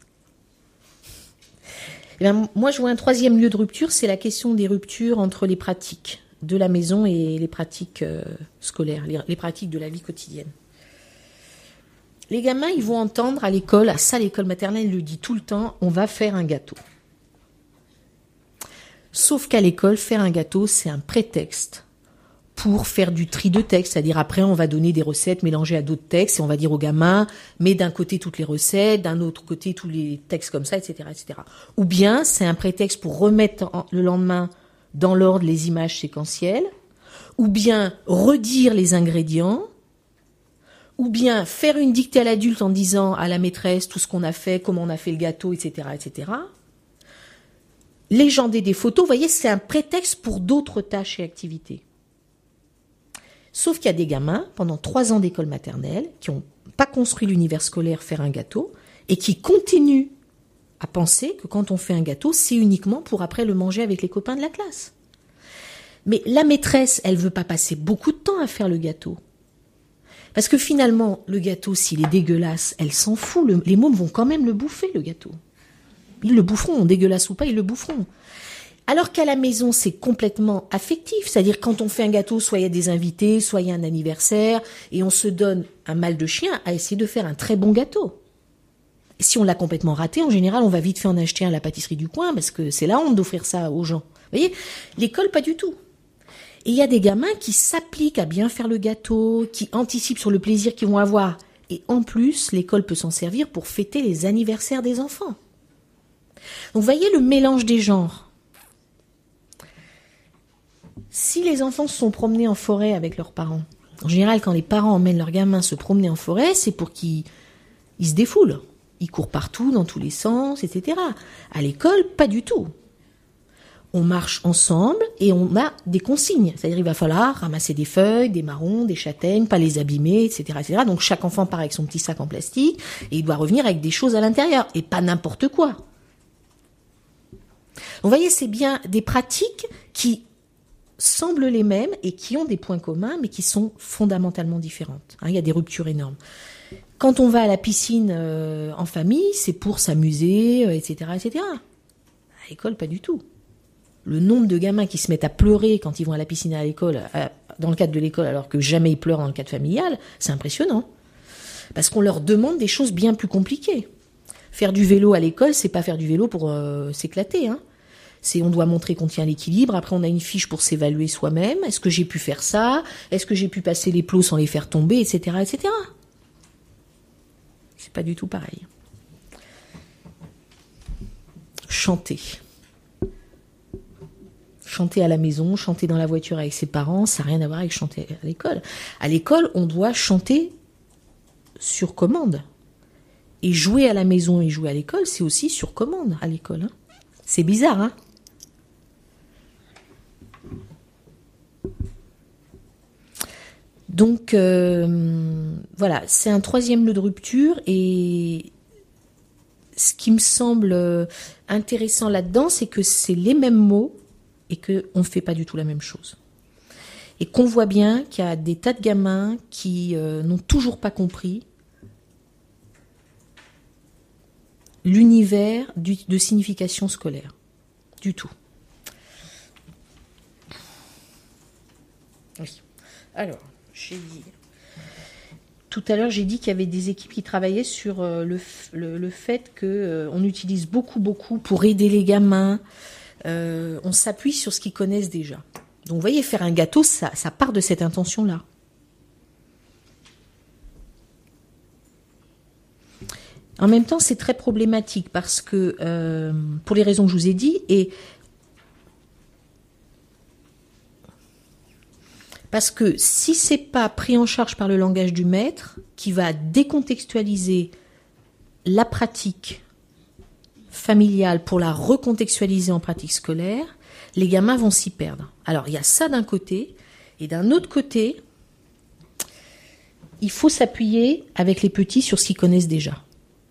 Eh bien, moi, je vois un troisième lieu de rupture, c'est la question des ruptures entre les pratiques de la maison et les pratiques euh, scolaires, les, les pratiques de la vie quotidienne. Les gamins, ils vont entendre à l'école, à ça, l'école maternelle le dit tout le temps, on va faire un gâteau. Sauf qu'à l'école, faire un gâteau, c'est un prétexte pour faire du tri de textes, c'est-à-dire après, on va donner des recettes mélangées à d'autres textes et on va dire aux gamins, mets d'un côté toutes les recettes, d'un autre côté tous les textes comme ça, et cetera, et cetera. Ou bien, c'est un prétexte pour remettre en, le lendemain dans l'ordre les images séquentielles, ou bien redire les ingrédients, ou bien faire une dictée à l'adulte en disant à la maîtresse tout ce qu'on a fait, comment on a fait le gâteau, et cetera, et cetera. Légender des photos, vous voyez, c'est un prétexte pour d'autres tâches et activités. Sauf qu'il y a des gamins, pendant trois ans d'école maternelle, qui n'ont pas construit l'univers scolaire faire un gâteau, et qui continuent à penser que quand on fait un gâteau, c'est uniquement pour après le manger avec les copains de la classe. Mais la maîtresse, elle veut pas passer beaucoup de temps à faire le gâteau. Parce que finalement, le gâteau, s'il est dégueulasse, elle s'en fout. Le, les mômes vont quand même le bouffer, le gâteau. Ils le boufferont, dégueulasse ou pas, ils le boufferont. Alors qu'à la maison, c'est complètement affectif. C'est-à-dire, quand on fait un gâteau, soit il y a des invités, soit il y a un anniversaire, et on se donne un mal de chien à essayer de faire un très bon gâteau. Et si on l'a complètement raté, en général, on va vite fait en acheter un à la pâtisserie du coin, parce que c'est la honte d'offrir ça aux gens. Vous voyez, l'école, pas du tout. Et il y a des gamins qui s'appliquent à bien faire le gâteau, qui anticipent sur le plaisir qu'ils vont avoir. Et en plus, l'école peut s'en servir pour fêter les anniversaires des enfants. Donc, vous voyez le mélange des genres. Si les enfants se sont promenés en forêt avec leurs parents, en général, quand les parents emmènent leurs gamins se promener en forêt, c'est pour qu'ils ils se défoulent. Ils courent partout, dans tous les sens, et cetera. À l'école, pas du tout. On marche ensemble et on a des consignes. C'est-à-dire, il va falloir ramasser des feuilles, des marrons, des châtaignes, pas les abîmer, et cetera, et cetera. Donc, chaque enfant part avec son petit sac en plastique et il doit revenir avec des choses à l'intérieur et pas n'importe quoi. Vous voyez, c'est bien des pratiques qui semblent les mêmes et qui ont des points communs, mais qui sont fondamentalement différentes. Hein, il y a des ruptures énormes. Quand on va à la piscine euh, en famille, c'est pour s'amuser, euh, et cetera, et cetera. À l'école, pas du tout. Le nombre de gamins qui se mettent à pleurer quand ils vont à la piscine à l'école, à, dans le cadre de l'école, alors que jamais ils pleurent dans le cadre familial, c'est impressionnant. Parce qu'on leur demande des choses bien plus compliquées. Faire du vélo à l'école, c'est pas faire du vélo pour euh, s'éclater, hein. C'est, on doit montrer qu'on tient l'équilibre. Après, on a une fiche pour s'évaluer soi-même. Est-ce que j'ai pu faire ça? Est-ce que j'ai pu passer les plots sans les faire tomber, et cetera, et cetera. C'est pas du tout pareil. Chanter. Chanter à la maison, chanter dans la voiture avec ses parents, ça n'a rien à voir avec chanter à l'école. À l'école, on doit chanter sur commande. Et jouer à la maison et jouer à l'école, c'est aussi sur commande à l'école. Hein. C'est bizarre, hein? Donc, euh, voilà, c'est un troisième lieu de rupture et ce qui me semble intéressant là-dedans, c'est que c'est les mêmes mots et qu'on ne fait pas du tout la même chose. et qu'on voit bien qu'il y a des tas de gamins qui euh, n'ont toujours pas compris l'univers du, de signification scolaire. Du tout. Oui. Alors, j'ai dit... Tout à l'heure, j'ai dit qu'il y avait des équipes qui travaillaient sur euh, le, le, le fait qu'on euh, utilise beaucoup, beaucoup pour aider les gamins. Euh, on s'appuie sur ce qu'ils connaissent déjà. Donc, vous voyez, faire un gâteau, ça, ça part de cette intention-là. En même temps, c'est très problématique parce que, euh, pour les raisons que je vous ai dit, et parce que si c'est pas pris en charge par le langage du maître, qui va décontextualiser la pratique familiale pour la recontextualiser en pratique scolaire, les gamins vont s'y perdre. Alors, il y a ça d'un côté, et d'un autre côté, il faut s'appuyer avec les petits sur ce qu'ils connaissent déjà.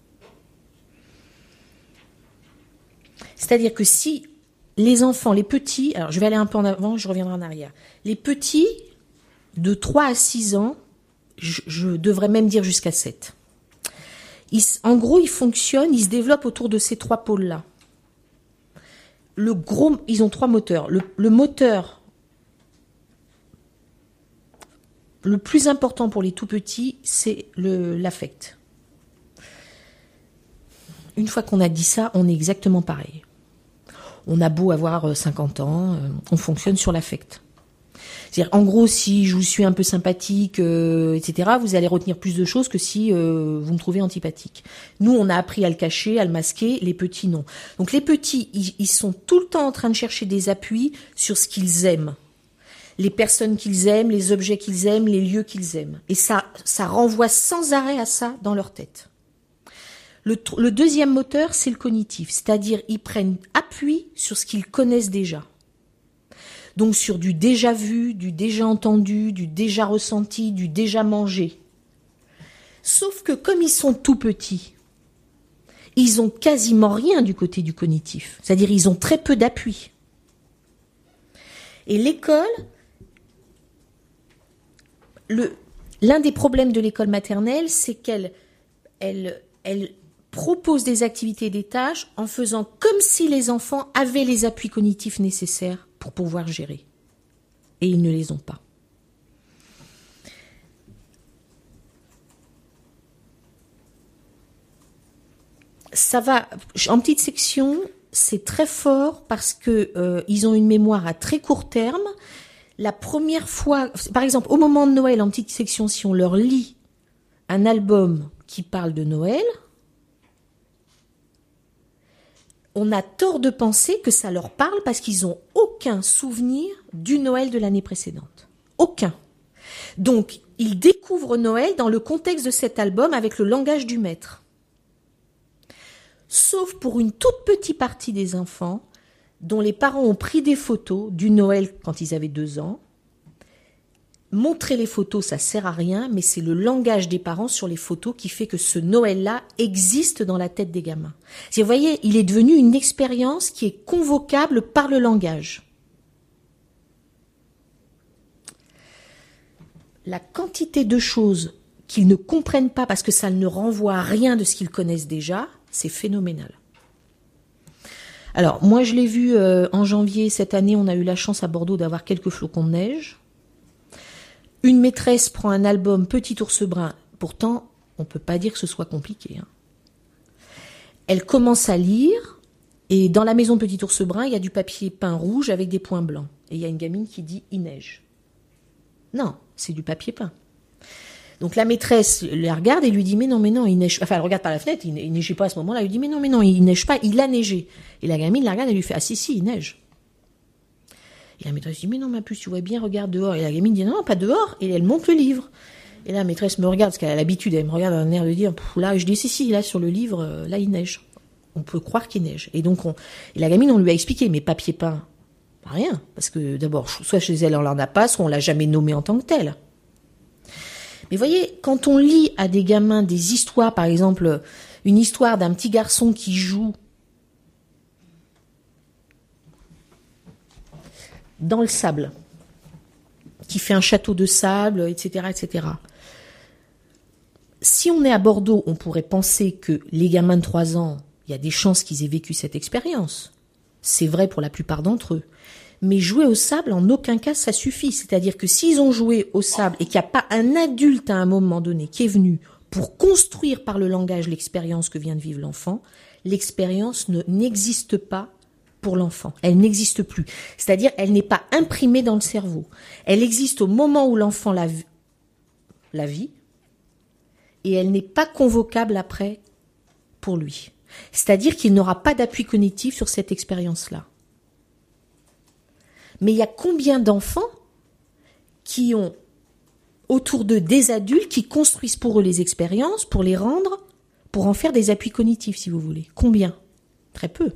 C'est-à-dire que si les enfants, les petits, alors je vais aller un peu en avant, je reviendrai en arrière, les petits de trois à six ans, je, je devrais même dire jusqu'à sept. Ils, en gros, ils fonctionnent, ils se développent autour de ces trois pôles-là. Le gros, ils ont trois moteurs. Le, le moteur le plus important pour les tout petits, c'est le, l'affect. Une fois qu'on a dit ça, on est exactement pareil. On a beau avoir cinquante ans, on fonctionne sur l'affect. C'est-à-dire, en gros, si je vous suis un peu sympathique, euh, et cetera, vous allez retenir plus de choses que si euh, vous me trouvez antipathique. Nous, on a appris à le cacher, à le masquer, les petits, non. Donc les petits, ils, ils sont tout le temps en train de chercher des appuis sur ce qu'ils aiment. Les personnes qu'ils aiment, les objets qu'ils aiment, les lieux qu'ils aiment. Et ça, ça renvoie sans arrêt à ça dans leur tête. Le, le deuxième moteur, c'est le cognitif. C'est-à-dire, ils prennent appui sur ce qu'ils connaissent déjà. Donc sur du déjà vu, du déjà entendu, du déjà ressenti, du déjà mangé. Sauf que comme ils sont tout petits, ils ont quasiment rien du côté du cognitif. C'est-à-dire ils ont très peu d'appui. Et l'école, le, l'un des problèmes de l'école maternelle, c'est qu'elle elle, elle propose des activités et des tâches en faisant comme si les enfants avaient les appuis cognitifs nécessaires pour pouvoir gérer. Et ils ne les ont pas. Ça va, en petite section, c'est très fort parce que euh, ils ont une mémoire à très court terme. La première fois, par exemple, au moment de Noël, en petite section, si on leur lit un album qui parle de Noël, on a tort de penser que ça leur parle parce qu'ils n'ont aucun souvenir du Noël de l'année précédente. Aucun. Donc, ils découvrent Noël dans le contexte de cet album avec le langage du maître. Sauf pour une toute petite partie des enfants dont les parents ont pris des photos du Noël quand ils avaient deux ans. Montrer les photos, ça sert à rien, mais c'est le langage des parents sur les photos qui fait que ce Noël-là existe dans la tête des gamins. Vous voyez, il est devenu une expérience qui est convocable par le langage. La quantité de choses qu'ils ne comprennent pas parce que ça ne renvoie à rien de ce qu'ils connaissent déjà, c'est phénoménal. Alors, moi je l'ai vu euh, en janvier, cette année, on a eu la chance à Bordeaux d'avoir quelques flocons de neige. Une maîtresse prend un album Petit ours brun. Pourtant, on ne peut pas dire que ce soit compliqué. Hein. Elle commence à lire, et dans la maison de Petit ours brun, il y a du papier peint rouge avec des points blancs. Et il y a une gamine qui dit « il neige ». Non, c'est du papier peint. Donc la maîtresse la regarde et lui dit « mais non, mais non, il neige ». Enfin, elle regarde par la fenêtre, il ne neigeait pas à ce moment-là. Elle lui dit « mais non, mais non, il neige pas, il a neigé ». Et la gamine la regarde et lui fait « ah si, si, il neige ». Et la maîtresse dit, mais non, ma puce, tu vois bien, regarde dehors. Et la gamine dit, non, non, pas dehors. Et elle monte le livre. Et la maîtresse me regarde, parce qu'elle a l'habitude, elle me regarde d'un air de dire, là, je dis, si, si, là, sur le livre, là, il neige. On peut croire qu'il neige. Et donc, on, et la gamine, on lui a expliqué, mais papier peint, rien. Parce que, d'abord, soit chez elle, on l'en a pas, soit on l'a jamais nommé en tant que tel. Mais voyez, quand on lit à des gamins des histoires, par exemple, une histoire d'un petit garçon qui joue dans le sable, qui fait un château de sable, et cetera, et cetera. Si on est à Bordeaux, on pourrait penser que les gamins de trois ans, il y a des chances qu'ils aient vécu cette expérience. C'est vrai pour la plupart d'entre eux. Mais jouer au sable, en aucun cas, ça suffit. C'est-à-dire que s'ils ont joué au sable et qu'il n'y a pas un adulte à un moment donné qui est venu pour construire par le langage l'expérience que vient de vivre l'enfant, l'expérience ne, n'existe pas pour l'enfant. Elle n'existe plus. C'est-à-dire, elle n'est pas imprimée dans le cerveau. Elle existe au moment où l'enfant la, la vit et elle n'est pas convocable après pour lui. C'est-à-dire qu'il n'aura pas d'appui cognitif sur cette expérience-là. Mais il y a combien d'enfants qui ont autour d'eux des adultes qui construisent pour eux les expériences, pour les rendre, pour en faire des appuis cognitifs, si vous voulez. Combien ? Très peu.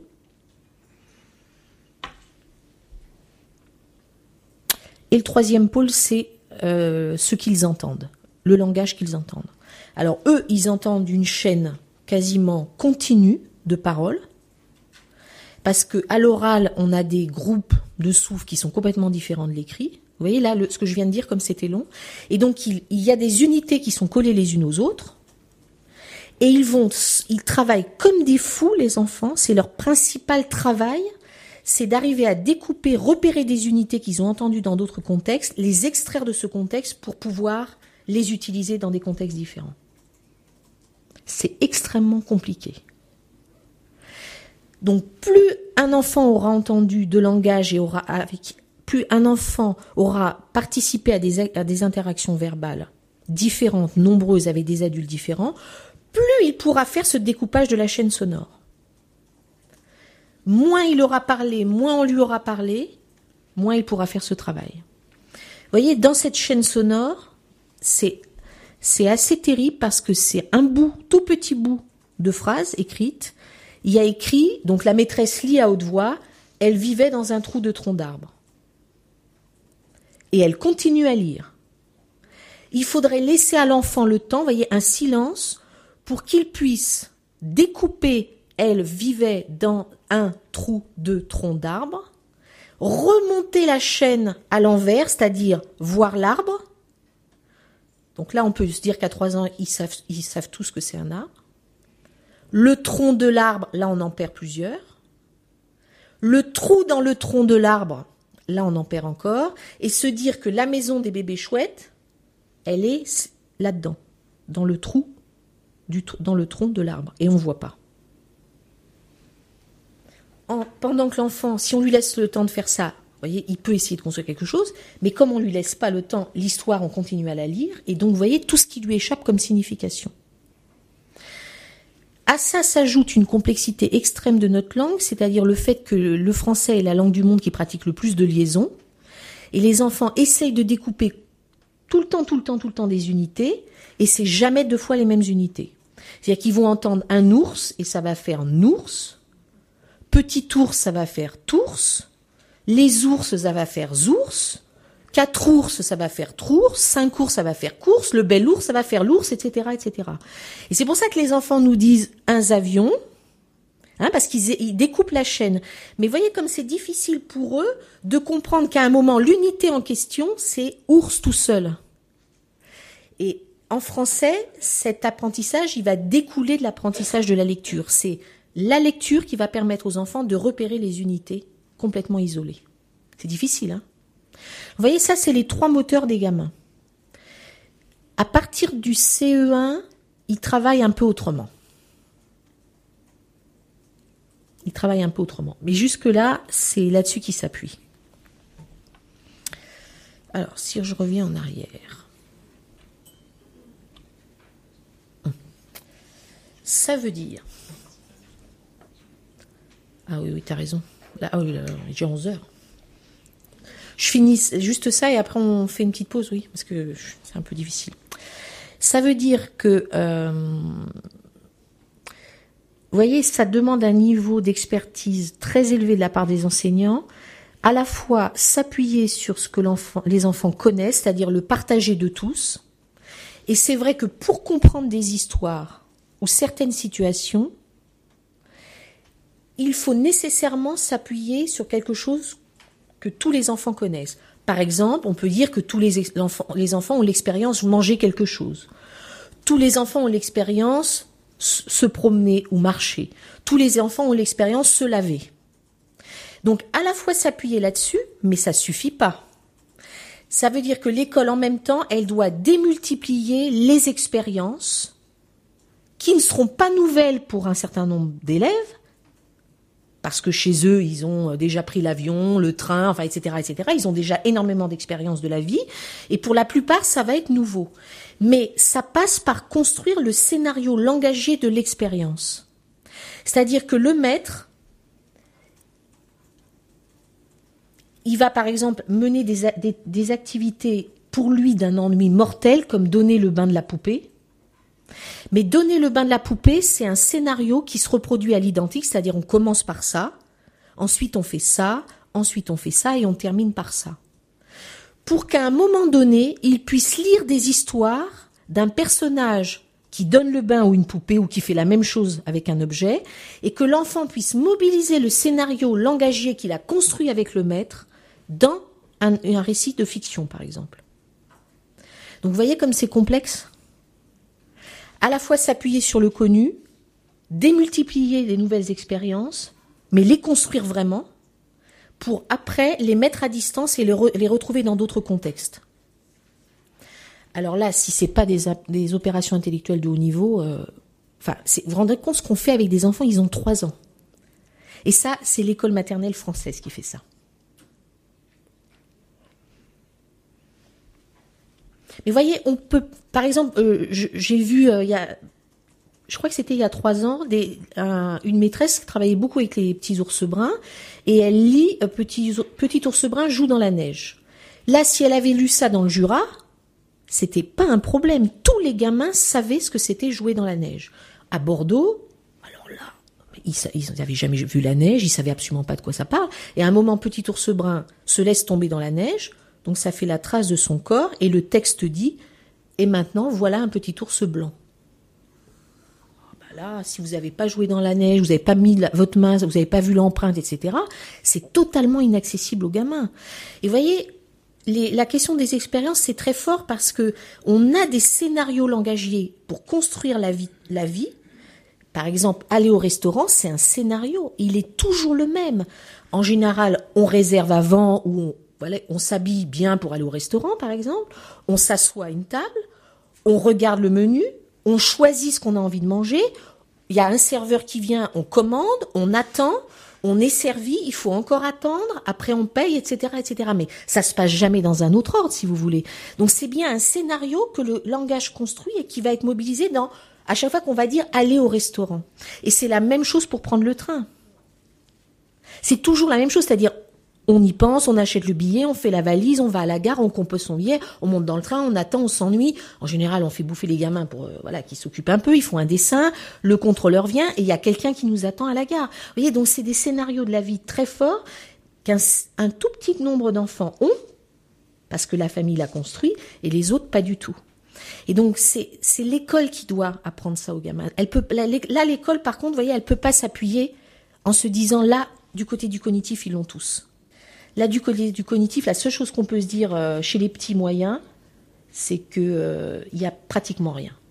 Et le troisième pôle, c'est euh, ce qu'ils entendent, le langage qu'ils entendent. Alors eux, ils entendent une chaîne quasiment continue de paroles, parce que à l'oral, on a des groupes de souffles qui sont complètement différents de l'écrit. Vous voyez là, le, ce que je viens de dire, comme c'était long. Et donc, il, il y a des unités qui sont collées les unes aux autres. Et ils vont, ils travaillent comme des fous, les enfants. C'est leur principal travail. C'est d'arriver à découper, repérer des unités qu'ils ont entendues dans d'autres contextes, les extraire de ce contexte pour pouvoir les utiliser dans des contextes différents. C'est extrêmement compliqué. Donc, plus un enfant aura entendu de langage et aura avec, plus un enfant aura participé à des, à des interactions verbales différentes, nombreuses, avec des adultes différents, plus il pourra faire ce découpage de la chaîne sonore. Moins il aura parlé, moins on lui aura parlé, moins il pourra faire ce travail. Vous voyez, dans cette chaîne sonore, c'est, c'est assez terrible parce que c'est un bout, tout petit bout de phrase écrite. Il y a écrit, donc la maîtresse lit à haute voix, elle vivait dans un trou de tronc d'arbre. Et elle continue à lire. Il faudrait laisser à l'enfant le temps, vous voyez, un silence, pour qu'il puisse découper, elle vivait dans un trou de tronc d'arbre, remonter la chaîne à l'envers, c'est-à-dire voir l'arbre. Donc là, on peut se dire qu'à trois ans, ils savent, ils savent tous que c'est un arbre. Le tronc de l'arbre, là on en perd plusieurs. Le trou dans le tronc de l'arbre, là on en perd encore. Et se dire que la maison des bébés chouettes, elle est là-dedans, dans le trou, du, dans le tronc de l'arbre. Et on ne voit pas. En, pendant que l'enfant, si on lui laisse le temps de faire ça, vous voyez, il peut essayer de construire quelque chose, mais comme on ne lui laisse pas le temps, l'histoire, on continue à la lire. Et donc vous voyez tout ce qui lui échappe comme signification. À ça s'ajoute une complexité extrême de notre langue, c'est-à-dire le fait que le français est la langue du monde qui pratique le plus de liaisons, et les enfants essayent de découper tout le temps, tout le temps, tout le temps des unités, et c'est jamais deux fois les mêmes unités. C'est-à-dire qu'ils vont entendre un ours, et ça va faire nours, petit ours, ça va faire tours, les ours, ça va faire zours, quatre ours, ça va faire trours, cinq ours, ça va faire course, le bel ours, ça va faire l'ours, et cetera, et cetera. Et c'est pour ça que les enfants nous disent un avion, hein, parce qu'ils ils découpent la chaîne. Mais voyez comme c'est difficile pour eux de comprendre qu'à un moment, l'unité en question, c'est ours tout seul. Et en français, cet apprentissage, il va découler de l'apprentissage de la lecture. C'est la lecture qui va permettre aux enfants de repérer les unités complètement isolées. C'est difficile, hein. Vous voyez, ça, c'est les trois moteurs des gamins. À partir du C E un, ils travaillent un peu autrement. Ils travaillent un peu autrement. Mais jusque-là, c'est là-dessus qu'ils s'appuient. Alors, si je reviens en arrière. Ça veut dire... Ah oui, oui, t'as raison. Là, ah oui, là, j'ai onze heures. Je finis juste ça et après on fait une petite pause, oui, parce que c'est un peu difficile. Ça veut dire que, euh, vous voyez, ça demande un niveau d'expertise très élevé de la part des enseignants, à la fois s'appuyer sur ce que l'enfant, les enfants connaissent, c'est-à-dire le partager de tous. Et c'est vrai que pour comprendre des histoires ou certaines situations, il faut nécessairement s'appuyer sur quelque chose que tous les enfants connaissent. Par exemple, on peut dire que tous les, ex- enfants, les enfants ont l'expérience de manger quelque chose. Tous les enfants ont l'expérience s- se promener ou marcher. Tous les enfants ont l'expérience se laver. Donc, à la fois s'appuyer là-dessus, mais ça suffit pas. Ça veut dire que l'école, en même temps, elle doit démultiplier les expériences qui ne seront pas nouvelles pour un certain nombre d'élèves, parce que chez eux, ils ont déjà pris l'avion, le train, enfin, et cetera, et cetera. Ils ont déjà énormément d'expérience de la vie, et pour la plupart, ça va être nouveau. Mais ça passe par construire le scénario langagier de l'expérience. C'est-à-dire que le maître, il va par exemple mener des, des, des activités pour lui d'un ennui mortel, comme donner le bain de la poupée. Mais donner le bain de la poupée, c'est un scénario qui se reproduit à l'identique, c'est-à-dire on commence par ça, ensuite on fait ça, ensuite on fait ça et on termine par ça. Pour qu'à un moment donné, il puisse lire des histoires d'un personnage qui donne le bain ou une poupée ou qui fait la même chose avec un objet, et que l'enfant puisse mobiliser le scénario langagier qu'il a construit avec le maître dans un, un récit de fiction, par exemple. Donc vous voyez comme c'est complexe ? À la fois s'appuyer sur le connu, démultiplier les nouvelles expériences, mais les construire vraiment, pour après les mettre à distance et les, re, les retrouver dans d'autres contextes. Alors là, si c'est pas des, des opérations intellectuelles de haut niveau, euh, enfin, c'est, vous vous rendez compte ce qu'on fait avec des enfants, ils ont trois ans. Et ça, c'est l'école maternelle française qui fait ça. Mais voyez, on peut, par exemple, euh, je, j'ai vu, euh, il y a, je crois que c'était il y a trois ans, des, un, une maîtresse qui travaillait beaucoup avec les petits ours bruns, et elle lit euh, petit, petit ours brun joue dans la neige. Là, si elle avait lu ça dans le Jura, c'était pas un problème. Tous les gamins savaient ce que c'était jouer dans la neige. À Bordeaux, alors là, ils, ils n'avaient jamais vu la neige, ils savaient absolument pas de quoi ça parle. Et à un moment, petit ours brun se laisse tomber dans la neige. Donc ça fait la trace de son corps et le texte dit « Et maintenant, voilà un petit ours blanc ». Ben là, si vous n'avez pas joué dans la neige, vous n'avez pas mis la, votre main, vous n'avez pas vu l'empreinte, et cetera, c'est totalement inaccessible aux gamins. Et vous voyez, les, la question des expériences, c'est très fort parce que on a des scénarios langagiers pour construire la vie. La vie. Par exemple, aller au restaurant, c'est un scénario. Il est toujours le même. En général, on réserve avant ou on Voilà, on s'habille bien pour aller au restaurant, par exemple. On s'assoit à une table, on regarde le menu, on choisit ce qu'on a envie de manger. Il y a un serveur qui vient, on commande, on attend, on est servi, il faut encore attendre, après on paye, et cetera, et cetera. Mais ça se passe jamais dans un autre ordre, si vous voulez. Donc c'est bien un scénario que le langage construit et qui va être mobilisé dans, à chaque fois qu'on va dire aller au restaurant. Et c'est la même chose pour prendre le train. C'est toujours la même chose, c'est-à-dire on y pense, on achète le billet, on fait la valise, on va à la gare, on compose son billet, on monte dans le train, on attend, on s'ennuie. En général, on fait bouffer les gamins pour euh, voilà, qu'ils s'occupent un peu, ils font un dessin, le contrôleur vient et il y a quelqu'un qui nous attend à la gare. Vous voyez, donc c'est des scénarios de la vie très forts qu'un un tout petit nombre d'enfants ont, parce que la famille l'a construit, et les autres pas du tout. Et donc c'est c'est l'école qui doit apprendre ça aux gamins. Elle peut là, là l'école par contre, vous voyez, elle peut pas s'appuyer en se disant là du côté du cognitif ils l'ont tous. Là, du côté du cognitif, la seule chose qu'on peut se dire euh, chez les petits moyens, c'est qu'il euh, y a pratiquement rien.